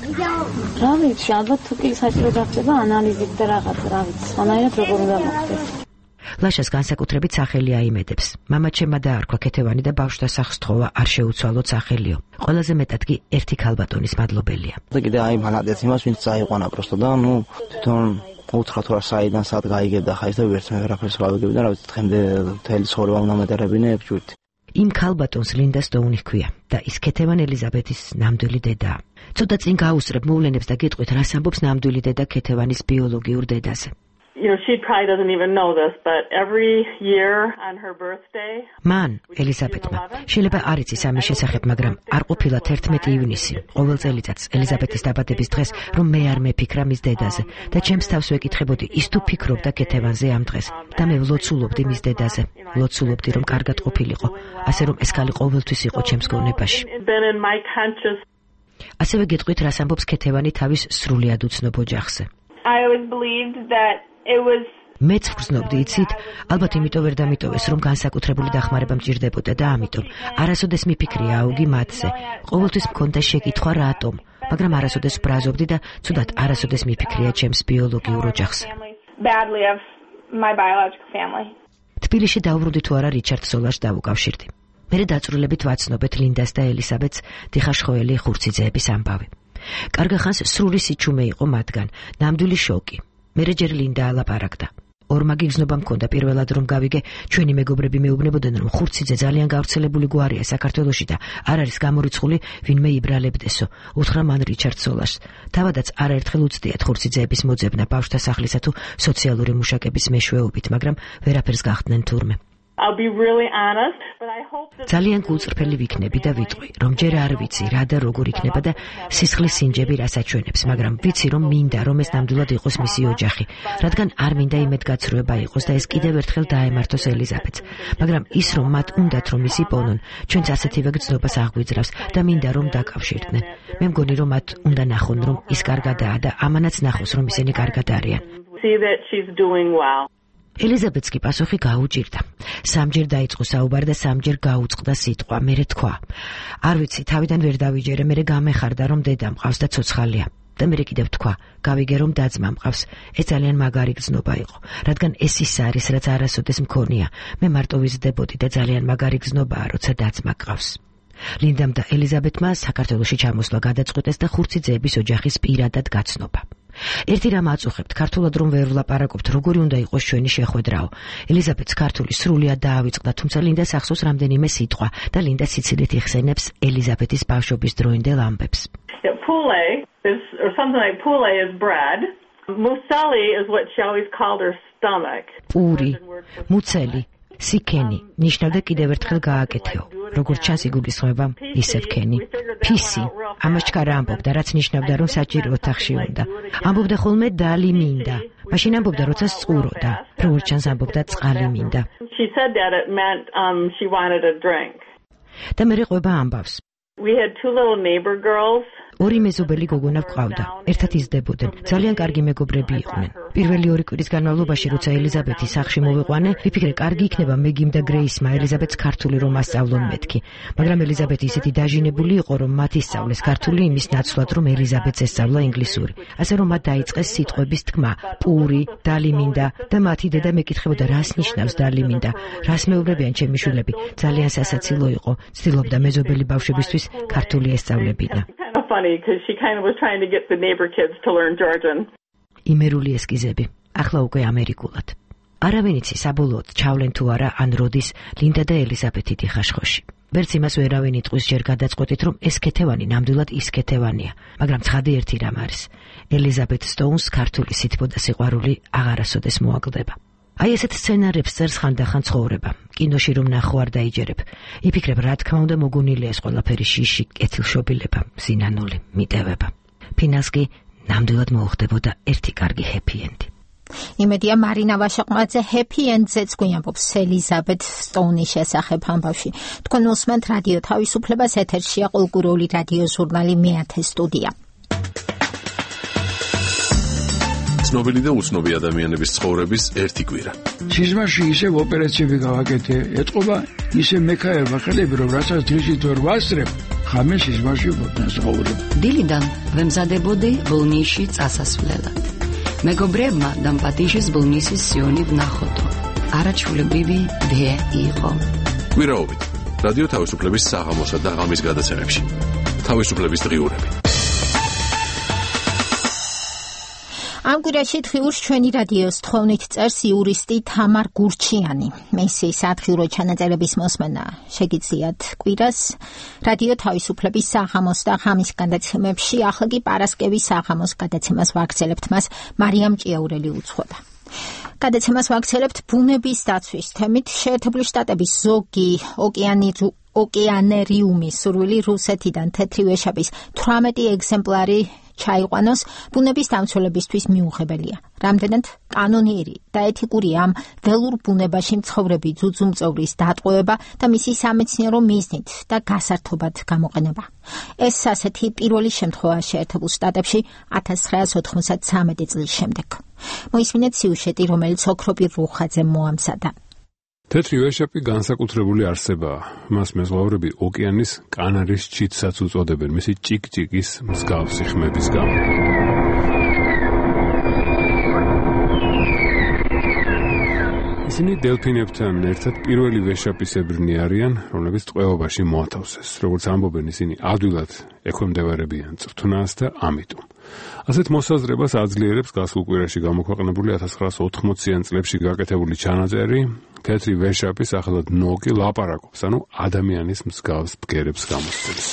რა ვიცი, ალბათ თუ კი საჭირო გახდება ანალიზით და რაღაც, რა ვიცი, სხვანაირად როგორ უნდა მოხდეს. ლაშას განსაკუთრებით სახელი აიმედებს. მამაჩემმა დაარქვა ქეთევანი და ბავშვთა სახს თხოვა არ შეუცვალოთ სახელიო. ყველაზე მეტად კი ერთი ქალბატონის მადლობელია. და კიდე აი მანადეც იმას ვინც წაიყვანა პროსტო და ნუ თვითონ უთხრათ რა საიდან სად გაიგებდა ხა ის და ვერც მე ვერაფერს რა ვიგებდი და რა ვიცი დღემდე მთელი ცხოვრება უნდა მეტარებინე ეგ ჭვირთი. იმ ქალბატონს ლინდა სტოუნი ჰქვია და ის ქეთევან ელიზაბეთის ნამდვილი დედაა. ცოტა წინ გაუსწრებ მოვლენებს და გეტყვით რას ამბობს ნამდვილი დედა ქეთევანის ბიოლოგიურ დედაზე. You know, she probably doesn't even know this, but every year on her birthday. Man, ელიზაბეთმა შეიძლება არ იცის ამის შესახებ, მაგრამ არ ყოფილა თერთმეტი ივნისი. ყოველ წელიწადს ელიზაბეთის დაბადების დღეს, რომ მე არ მეფიქრა მის დედაზე და ჩემს თავს ვეკითხებოდი, ის თუ ფიქრობდა ქეთევანზე ამ დღეს და მე ვლოცულობდი მის დედაზე. ვლოცულობდი, რომ კარგად ყოფილიყო, ასე რომ ეს ქალი ყოველთვის იყო ჩემს გონებაში. ასევე გეტყვით, რას ამბობს ქეთევანი თავის სრულიად უცნობ ოჯახზე. I always believed that it was მეც ვგრძნობდი, იცით, ალბათ იმიტომ ვერ დამიტოვეს, რომ განსაკუთრებული დახმარება მჭირდებოდა და ამიტომ არასოდეს მიფიქრია აუგი მათზე. ყოველთვის მქონდა შეკითხვა რატომ, მაგრამ არასოდეს ვბრაზობდი და ცუდად არასოდეს მიფიქრია ჩემს ბიოლოგიურ ოჯახზე. badly of my biological family. თბილისში დაუბრუნდი თუ არა რიჩარდ სოლაშს დავუკავშირდი. მერე დაწვრილებით ვაცნობეთ ლინდას და ელისაბედს დიხაშხოელი ხურციძეების ამბავი. კარგა ხანს სრული სიჩუმე იყო მათგან, ნამდვილი შოკი. მერე ჯერ ლინდა ალაპარაკდა. ორმაგი გზნობა მქონდა პირველად რომ გავიგე, ჩვენი მეგობრები მეუბნებოდნენ რომ ხურციძე ძალიან გავრცელებული გვარია საქართველოში და არ არის გამორიცხული ვინმე იბრალებდესო. უთხრა მან რიჩარდ სოლაშს. თავადაც არაერთხელ უცდიათ ხურციძეების მოძებნა ბავშვთა სახლისა თუ სოციალური მუშაკების მეშვეობით, მაგრამ ვერაფერს გახდნენ თურმე. I'll be really honest, but I hope that ძალიან გულწრფელი ვიქნები და ვიტყვი, რომ ჯერ არ ვიცი რა და როგორ იქნება და სისხლის სინჯები რას აჩვენებს, მაგრამ ვიცი რომ მინდა რომ ეს ნამდვილად იყოს მისი ოჯახი, რადგან არ მინდა იმედგაცრუება იყოს და ეს კიდევ ერთხელ დაემართოს ელიზაბეთს, მაგრამ ის რომ მათ უნდათ რომ ისი პონონ, ჩვენც ასეთივე გრძნობას აღვიძრავს და მინდა რომ დაკავშირდნენ. მე მგონი რომ მათ უნდა ნახონ რომ ის კარგადაა და ამანაც ნახოს რომ ისინი კარგად არიან. see that she's doing well. ელიზაბეთს კი პასუხი გაუჭირდა. სამჯერ დაიწყო საუბარი და სამჯერ გაუწყდა სიტყვა, მერე თქვა. არ ვიცი, თავიდან ვერ დავიჯერე, მერე გამეხარდა რომ დედა მყავს და ცოცხალია. და მერე კიდევ თქვა, გავიგე რომ დაძმა მყავს. ეს ძალიან მაგარი გზნობა იყო, რადგან ეს ის არის, რაც არასოდეს მქონია. მე მარტო ვიზრდებოდი და ძალიან მაგარი გზნობაა, როცა დაძმა გყავს. ლინდამ და ელიზაბეთმა საქართველოში ჩამოსვლა გადაწყვეტეს და ხურციძეების ოჯახის პირადად გაცნობა. ერთი რამ აწუხებთ, ქართულად რომ ვერ ვლაპარაკობთ, როგორი უნდა იყოს ჩვენი შეხვედრაო. ელიზაბეთს ქართული სრულიად დაავიწყდა, თუმცა ლინდას ახსოვს რამდენიმე სიტყვა და ლინდა სიცილით იხსენებს ელიზაბეთის ბავშვობის დროინდელ ამბებს. Poulet is or something like poulet is bread. Muesli is what she always called her stomach. პური, მუცელი, სიქენი ნიშნავდა კიდევ ერთხელ გააკეთეო. როგორც ჩანს იგულისხმება ისევ ქენი. ფისი ამას ჩქარა ამბობდა, რაც ნიშნავდა რომ საჭირო ოთახში უნდა. ამბობდა ხოლმე დალი მინდა. მაშინ ამბობდა როცა სწუროდა. როგორც ჩანს ამბობდა წყალი მინდა. She said that it meant um she wanted a drink. და მე ყვება ამბავს. We had two little neighbor girls. ორი მეზობელი გოგონა გვყავდა. ერთად იზრდებოდნენ. ძალიან კარგი მეგობრები იყვნენ. პირველი ორი კვირის განმავლობაში, როცა ელიზაბეთი სახლში მოვიყვანე, ვიფიქრე, კარგი იქნება მეგიმ და გრეისმა ელიზაბეთს ქართული რომ ასწავლონ მეთქი. მაგრამ ელიზაბეთი ისეთი დაჟინებული იყო, რომ მათ ისწავლეს ქართული იმის ნაცვლად, რომ ელიზაბეთს ესწავლა ინგლისური. ასე რომ მათ დაიწყეს სიტყვების თქმა: პური, დალიმინდა და მათი დედა მეკითხებოდა, რას ნიშნავს დალიმინდა. რას მეუბნებიან ჩემი შვილები? ძალიან სასაცილო იყო. ცდილობდა მეზობელი ბავშვებისთვის ქართული ესწავლებინა. Funny because she kind of was trying to get the neighbor kids to learn Georgian. იმერული ესკიზები, ახლა უკვე ამერიკულად. არავინ იცი საბოლოოდ ჩავლენ თუ არა ან როდის ლინდა და ელიზაბეთი დიხაშხოში. ვერც იმას ვერავინ იტყვის ჯერ გადაწყვეტით, რომ ეს ქეთევანი ნამდვილად ის ქეთევანია, მაგრამ ცხადი ერთი რამ არის. ელიზაბეთ სტოუნს ქართული სითბო და სიყვარული აღარასოდეს მოაგდება. აი ესეთ სცენარებს წერს ხანდახან ცხოვრება. კინოში რომ ნახო არ დაიჯერებ. იფიქრებ, რა თქმა უნდა მოგონილია ეს ყველაფერი შიში, კეთილშობილება, სინანული, მიტევება. ფინალს კი ნამდვილად მოუხდებოდა ერთი კარგი ჰეპი-ენდი. იმედია მარინა ვაშაყმაძე ჰეპი-ენდზეც გვიამბობს ელიზაბეთ სტოუნის შესახებ ამბავში. თქვენ უსმენთ რადიო თავისუფლებას, ეთერშია კულტურული რადიო ჟურნალი მეათე სტუდია. ცნობილი და უცნობი ადამიანების ცხოვრების ერთი კვირა. სიზმარში ისევ ოპერაციები გავაკეთე, ეთყობა ისე მექაერმა ხელები, რომ რასაც დღისით ვერ ვასწრებ, ხამე სიზმარში ვცხოვრობ. დილიდან ვემზადებოდი ბოლნისში წასასვლელად. მეგობრებმა დამპატიშის ბოლნისის სიონი ვნახოდო. არაჩვეულებრივი დე იყო. კვირაობით რადიო თავისუფლების საღამოსა და ღამის გადაცემებში. თავისუფლების დღიურები. ამ კვირაში დღიურს ჩვენი რადიოს თხოვნით წერს იურისტი თამარ გურჩიანი. მისი სათხიურო ჩანაწერების მოსმენა შეგიძლიათ კვირას რადიო თავისუფლების საღამოს და ღამის გადაცემებში. ახლა კი პარასკევის საღამოს გადაცემას ვაგრძელებთ, მას მარიამ ჭიაურელი უძღვება. გადაცემას ვაგრძელებთ ბუნების დაცვის თემით. შეერთებული შტატების ზოგი ოკეანერიუმის სურვილი რუსეთიდან თეთრი ვეშაპის თვრამეტი ეგზემპლარი ჩაიყვანოს ბუნების დამცველებისთვის მიუღებელია. რამდენად კანონიერი და ეთიკური ამ ველურ ბუნებაში მცხოვრები ძუძუმწოვრის დატყვევება და მისი სამეცნიერო მიზნით და გასართობად გამოყენება. ეს ასეთი პირველი შემთხვევა შეერთებულ შტატებში ათას ცხრაას ოთხმოცდამეტი წლის შემდეგ. მოისმინეთ სიუჟეტი, რომელიც ოქროპირ რუხაძემ მოამზადა. თეთრი ვეშაპი განსაკუთრებული არსებაა. მას მეზღვაურები ოკეანის კანარის ჩიტსაც უწოდებენ მისი ჭიკ-ჭიკის მსგავსი ხმების გამო. ისინი დელფინებთან ერთად პირველი ვეშაპისებრნი არიან, რომლებიც ტყვეობაში მოათავსეს. როგორც ამბობენ, ისინი ადვილად ექვემდებარებიან წრთნას და ამიტომ. ასეთ მოსაზრებას აძლიერებს გასულ კვირაში გამოქვეყნებული ათას ცხრაას ოთხმოციან წლებში გაკეთებული ჩანაწერი თეთრი ვეშაპის სახელად ნოკი ლაპარაკობს, ანუ ადამიანის მსგავს ბგერებს გამოსცემს.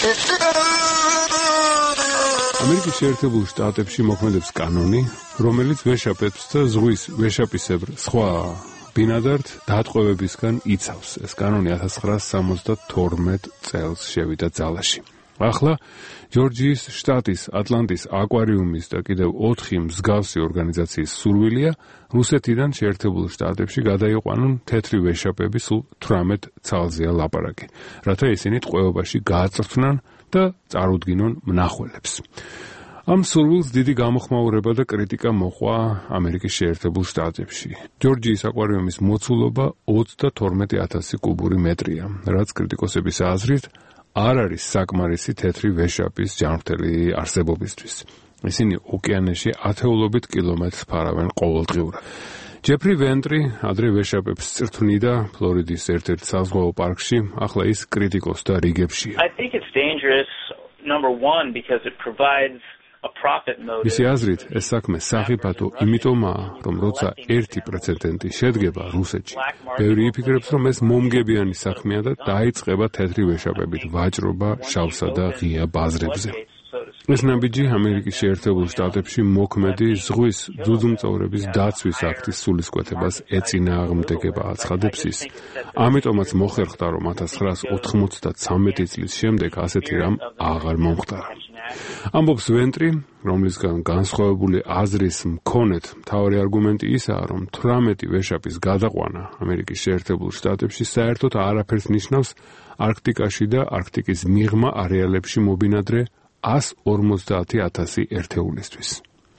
ამერიკის შეერთებულ შტატებში მოქმედებს კანონი, რომელიც ვეშაპებს და ზღვის ვეშაპისებრ სხვა ბინადართ დატყვევებისგან იცავს. ეს კანონი ათას ცხრაას სამოცდათორმეტ წელს შევიდა ძალაში. ახლა ჯორჯიის შტატის ატლანტის აკვარიუმის და კიდევ ოთხი მსგავსი ორგანიზაციის სურვილია რუსეთიდან შეერთებულ შტატებში გადაიყვანონ თეთრი ვეშაპები სულ თვრამეტ ცალზეა ლაპარაკი, რათა ისინი ტყვეობაში გააწრთნან და წარუდგინონ მნახველებს. ამ სურვილს დიდი გამოხმაურება და კრიტიკა მოყვა ამერიკის შეერთებულ შტატებში. ჯორჯიის აკვარიუმის მოცულობა ოცდათორმეტი ათასი კუბური მეტრია, რაც კრიტიკოსების აზრით არ არის საკმარისი თეთრი ვეშაპის ჯანმრთელი არსებობისთვის. ისინი ოკეანეში ათეულობით კილომეტრს ფარავენ ყოველდღიურად. ჯეფრი ვენტრი ადრე ვეშაპებს წრთვნიდა ფლორიდის ერთ-ერთ საზღვაო პარკში, ახლა ის კრიტიკოსთა რიგებშია. I think it's dangerous number one because it provides a profit motive. მისი აზრით, ეს საქმე სახიფათო იმიტომაა, რომ როცა ერთი პრეცედენტი შედგება რუსეთში, ბევრი იფიქრებს, რომ ეს მომგებიანი საქმეა და დაიწყება თეთრი ვეშაპებით ვაჭრობა შავსა და ღია ბაზრებზე. ეს ნაბიჯი ამერიკის შეერთებულ შტატებში მოქმედი ზღვის ძუძუმწოვრების დაცვის აქტის სულისკვეთებას ეწინააღმდეგება აცხადებს ის. ამიტომაც მოხერხდა, რომ ათას ცხრაას ოთხმოცდათრამეტი წლის შემდეგ ასეთი რამ აღარ მომხდარა. ამბობს ვენტრი, რომლისგან განსხვავებული აზრის მქონეთ მთავარი არგუმენტი ისაა, რომ თვრამეტი ვეშაპის გადაყვანა ამერიკის შეერთებულ შტატებში საერთოდ არაფერს ნიშნავს არქტიკაში და არქტიკის მიღმა არეალებში მობინადრე ას ორმოცდაათი ათასი ერთეულისთვის.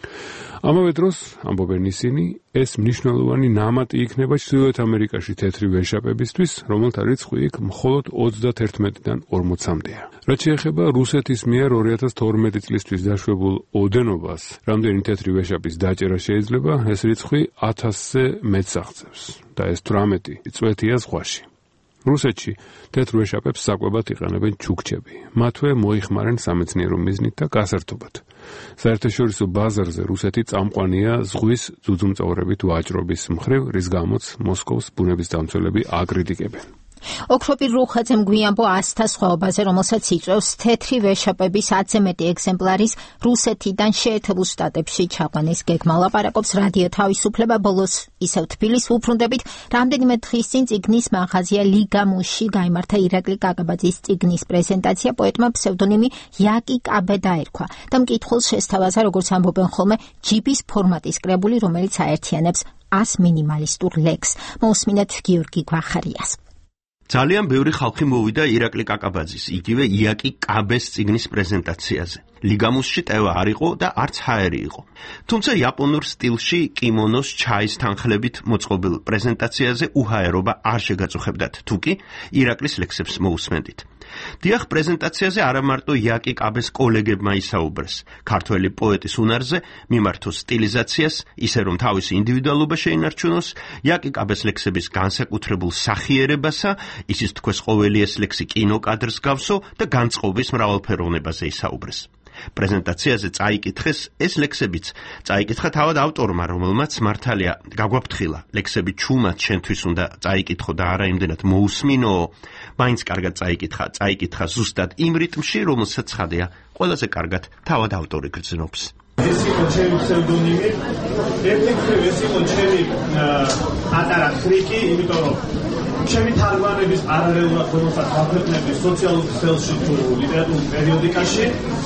ამავე დროს, ამბობენ ისინი, ეს მნიშვნელოვანი ნამატი იქნება ჩრდილოეთ ამერიკაში თეთრი ვეშაპებისთვის, რომელთა რიცხვი იქ მხოლოდ ოცდათერთმეტიდან ორმოცამდეა. რაც შეეხება რუსეთის მიერ ორი ათას თორმეტი წლისთვის დაშვებულ ოდენობას, რამდენი თეთრი ვეშაპის დაჭერა შეიძლება, ეს რიცხვი ათასზე მეტს აღწევს და ეს თვრამეტი წვეთია ზღვაში. რუსეთში თეთრ ვეშაპებს საკვებად იყენებენ ჩუქჩები. მათვე მოიხმარენ სამეცნიერო მიზნით და გასართობად. საერთაშორისო ბაზარზე რუსეთი წამყვანია ზღვის ძუძუმწოვრებით ვაჭრობის მხრივ, რის გამოც მოსკოვს ბუნებისდამცველები აკრიტიკებენ. ოქროპირ რუხაძემ გვიამბო ასთა სხვაობაზე, რომელსაც იწვევს თეთრი ვეშაპების ათზე მეტი ეგზემპლარის რუსეთიდან შეერთებულ შტატებში ჩაყვანის გეგმა. ლაპარაკობს რადიო თავისუფლება, ბოლოს ისევ თბილისს უბრუნდებით. რამდენიმე დღის წინ წიგნის მაღაზია ლიგამუსში გაიმართა ირაკლი კაკაბაძის წიგნის პრეზენტაცია. პოეტმა ფსევდონიმი იაკი კაბე დაერქვა და მკითხველს შესთავაზა, როგორც ამბობენ ხოლმე, ჯიბის ფორმატის კრებული, რომელიც აერთიანებს ას მინიმალისტურ ლექსს. მოусმინეთ გიორგი გვახარიას. ძალიან ბევრი ხალხი მოვიდა ირაკლი კაკაბაძის, იგივე იაკი კაბეს წიგნის პრეზენტაციაზე. ლიგამუსში ტევა არ იყო და არც ჰაერი იყო. თუმცა იაპონურ სტილში კიმონოს ჩაის თანხლებით მოწყობილ პრეზენტაციაზე უჰაერობა არ შეგაწუხებდათ, თუკი ირაკლის ლექსებს მოусმენდით. დიახ, პრეზენტაციაზე არა მარტო იაკი კაბეს კოლეგებმა ისაუბრეს, ქართველი პოეტის უნარზე მიმართო სტილიზაციას, ისე რომ თავისი ინდივიდუალობა შეინარჩუნოს, იაკი კაბეს ლექსების განსაკუთრებულ სახიერებასა, ისიც თქოს ყოველი ეს ლექსი კინოკადრს გავსო და განწყობის მრავალფეროვნებაზე ისაუბრეს. პრეზენტაციაზე წაიკითხეს ეს ლექსებიც, წაიკითხა თავად ავტორმა, რომელმაც მართალია გაგვაფრთხილა, ლექსები ჩუმად შენთვის უნდა წაიკითხო და არა იმდენად მოусმინო, მაინც კარგად წაიკითხა, წაიკითხა ზუსტად იმ რიტმში, რომელსაც ხადია ყველაზე კარგად თავად ავტორი გრძნობს. ეს იყო ჩემი ფსევდონიმი, ერთი მხრივ ეს იყო ჩემი პატარა ხრიკი, იმიტომ რომ ჩემი თარგმანების პარალელურად რომელსაც ვაქვეყნებდი სოციალურ ქსელში თუ ლიტერატურულ პერიოდიკაში,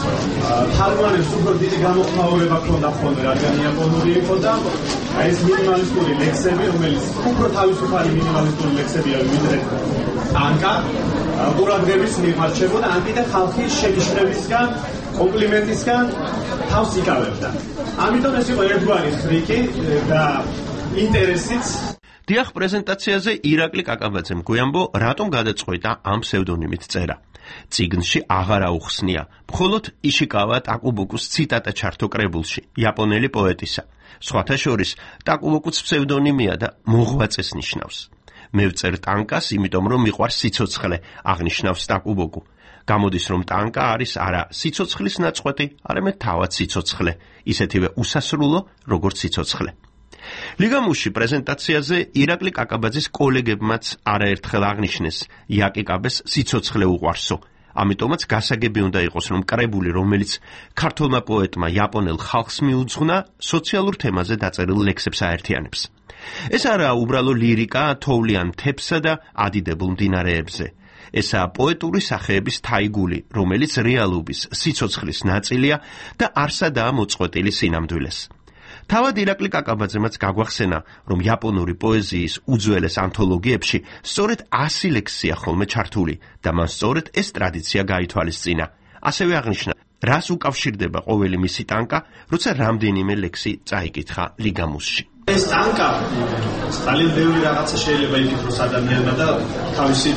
თარგმანებს უფრო დიდი გამოხმაურება ჰქონდა ხოლმე, რადგან იაპონური იყო და ეს მინიმალისტური ლექსები, რომელიც უფრო თავისუფალი მინიმალისტური ლექსებია ვიდრე ანკა, ყურადღების მიმარჩებოდა, ანკი და ხალხი შენიშვნებისგან, კომპლიმენტისგან თავს იკავებდა. ამიტომ ეს იყო ერთგვარი ხრიკი და ინტერესიც. დიახ, პრეზენტაციაზე ირაკლი კაკაბაძემ გვიამბო, რატომ გადაწყვიტა ამ ფსევდონიმით წერა. წიგნში აღარ აუხსნია, მხოლოდ იშიკავა ტაკუბოკუს ციტატა ჩართო კრებულში, იაპონელი პოეტისა. სხვათა შორის, ტაკუბოკუს ფსევდონიმია და მოღვაწეს ნიშნავს. მე ვწერ ტანკას, იმიტომ რომ მიყვარს სიცოცხლე, აღნიშნავს ტაკუბოკუ. გამოდის, რომ ტანკა არის არა სიცოცხლის ნაწყვეტი, არამედ თავად სიცოცხლე, ისეთივე უსასრულო, როგორც სიცოცხლე. ლიგამუსში პრეზენტაციაზე ირაკლი კაკაბაძის კოლეგებმაც არაერთხელ აღნიშნეს, იაკი კაბეს სიცოცხლე უყვარსო. ამიტომაც გასაგები უნდა იყოს, რომ კრებული, რომელიც ქართულმა პოეტმა იაპონელ ხალხს მიუძღვნა, სოციალურ თემაზე დაწერილ ლექსებს აერთიანებს. ეს არაა უბრალო ლირიკა თოვლიან მთებსა და ადიდებულ მდინარეებზე. ესაა პოეტური სახეების თაიგული, რომელიც რეალობის, სიცოცხლის ნაწილია და არსადაა მოწყვეტილი სინამდვილეს. თავად ირაკლი კაკაბაძემაც გაგვახსენა, რომ იაპონური პოეზიის უძველეს ანთოლოგიებში სწორედ ასი ლექსია ხოლმე ჩართული და მან სწორედ ეს ტრადიცია გაითვალისწინა. ასევე აღნიშნა, რას უკავშირდება ყოველი მისი ტანკა, როცა რამდენიმე ლექსი წაიკითხა ლიგამუსში. ეს ტანკა ძალიან ბევრი რაღაცა შეიძლება იკითხოს ადამიანმა და თავისი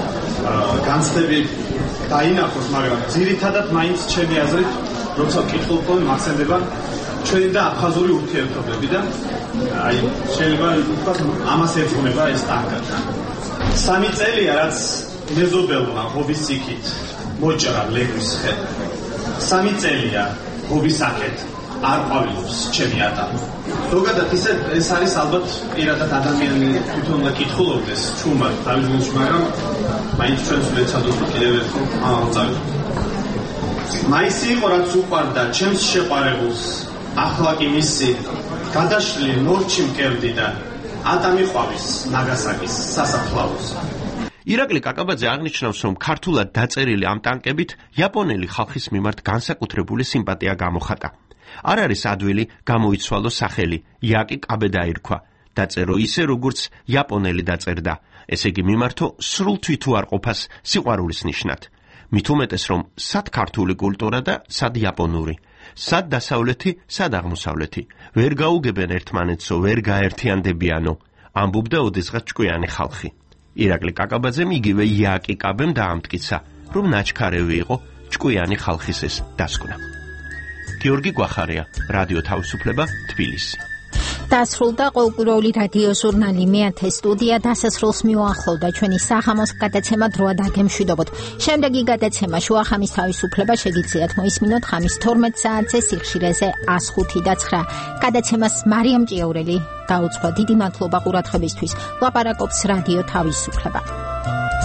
განცდები დაინახოს, მაგრამ ძირითადად მაინც ჩემი აზრით, როცა ვკითხულობ ხოლმე მახსენდება ჩვენი და აფხაზური ურთიერთობები და აი შეიძლება ვთქვათ ამას ეძღვნება ეს ტანკა. სამი წელია რაც მეზობელმა ჰობის იქით მოჭრა ლეგვის ხე. სამი წელია ჰობის აქეთ არ ყვავილობს ჩემი ატამი. ზოგადად ისე ეს არის ალბათ პირადად ადამიანი თვითონ და კითხულობდეს ჩუმად თავის გულში, მაგრამ მაინც ჩვენს ვეცადოთ კიდევ ერთხელ ამავე წავიდეთ. მაისი იყო რაც უყვარდა ჩემს შეყვარებულს ახლა კი მისი გადაშლილი ნორჩი მკერდიდან ატამიყვავის ნაგასაკის სასაფლაოს. ირაკლი კაკაბაძე აღნიშნავს, რომ ქართულად დაწერილი ამ ტანკებით იაპონელი ხალხის მიმართ განსაკუთრებული სიმპათია გამოხატა. არ არის ადვილი გამოიცვალო სახელი, იაკი კაბე დაირქვა. დაწერო ისე, როგორც იაპონელი დაწერდა. ესე იგი მიმართო სრულ თვითუარყოფას სიყვარულის ნიშნად. მით უმეტეს, რომ სად ქართული კულტურა და სად იაპონური, სად დასავლეთი, სად აღმოსავლეთი. ვერ გაუგებენ ერთმანეთსო, ვერ გაერთიანდებიანო, ამბობდა ოდესღაც ჭკვიანი ხალხი. ირაკლი კაკაბაძემ იგივე იაკი კაბემ დაამტკიცა, რომ ნაჩქარევი იყო ჭკვიანი ხალხის ეს დასკვნა. გიორგი გვახარია, რადიო თავისუფლება, თბილისი. დასრულდა ყოველკვირეული რადიო ჟურნალი მეათე სტუდია დასასრულს მიუახლოვდა ჩვენი საღამოს გადაცემა დროა დაგემშვიდობოთ. შემდეგი გადაცემა შუახამის თავისუფლება შეგიძლიათ მოისმინოთ ხამის თორმეტ საათზე სიხშირეზე ას ხუთი და ცხრა. გადაცემას მარიამ ჭიაურელი დაუწყვა. დიდი მადლობა ყურადღებისთვის. ლაპარაკობს რადიო თავისუფლება.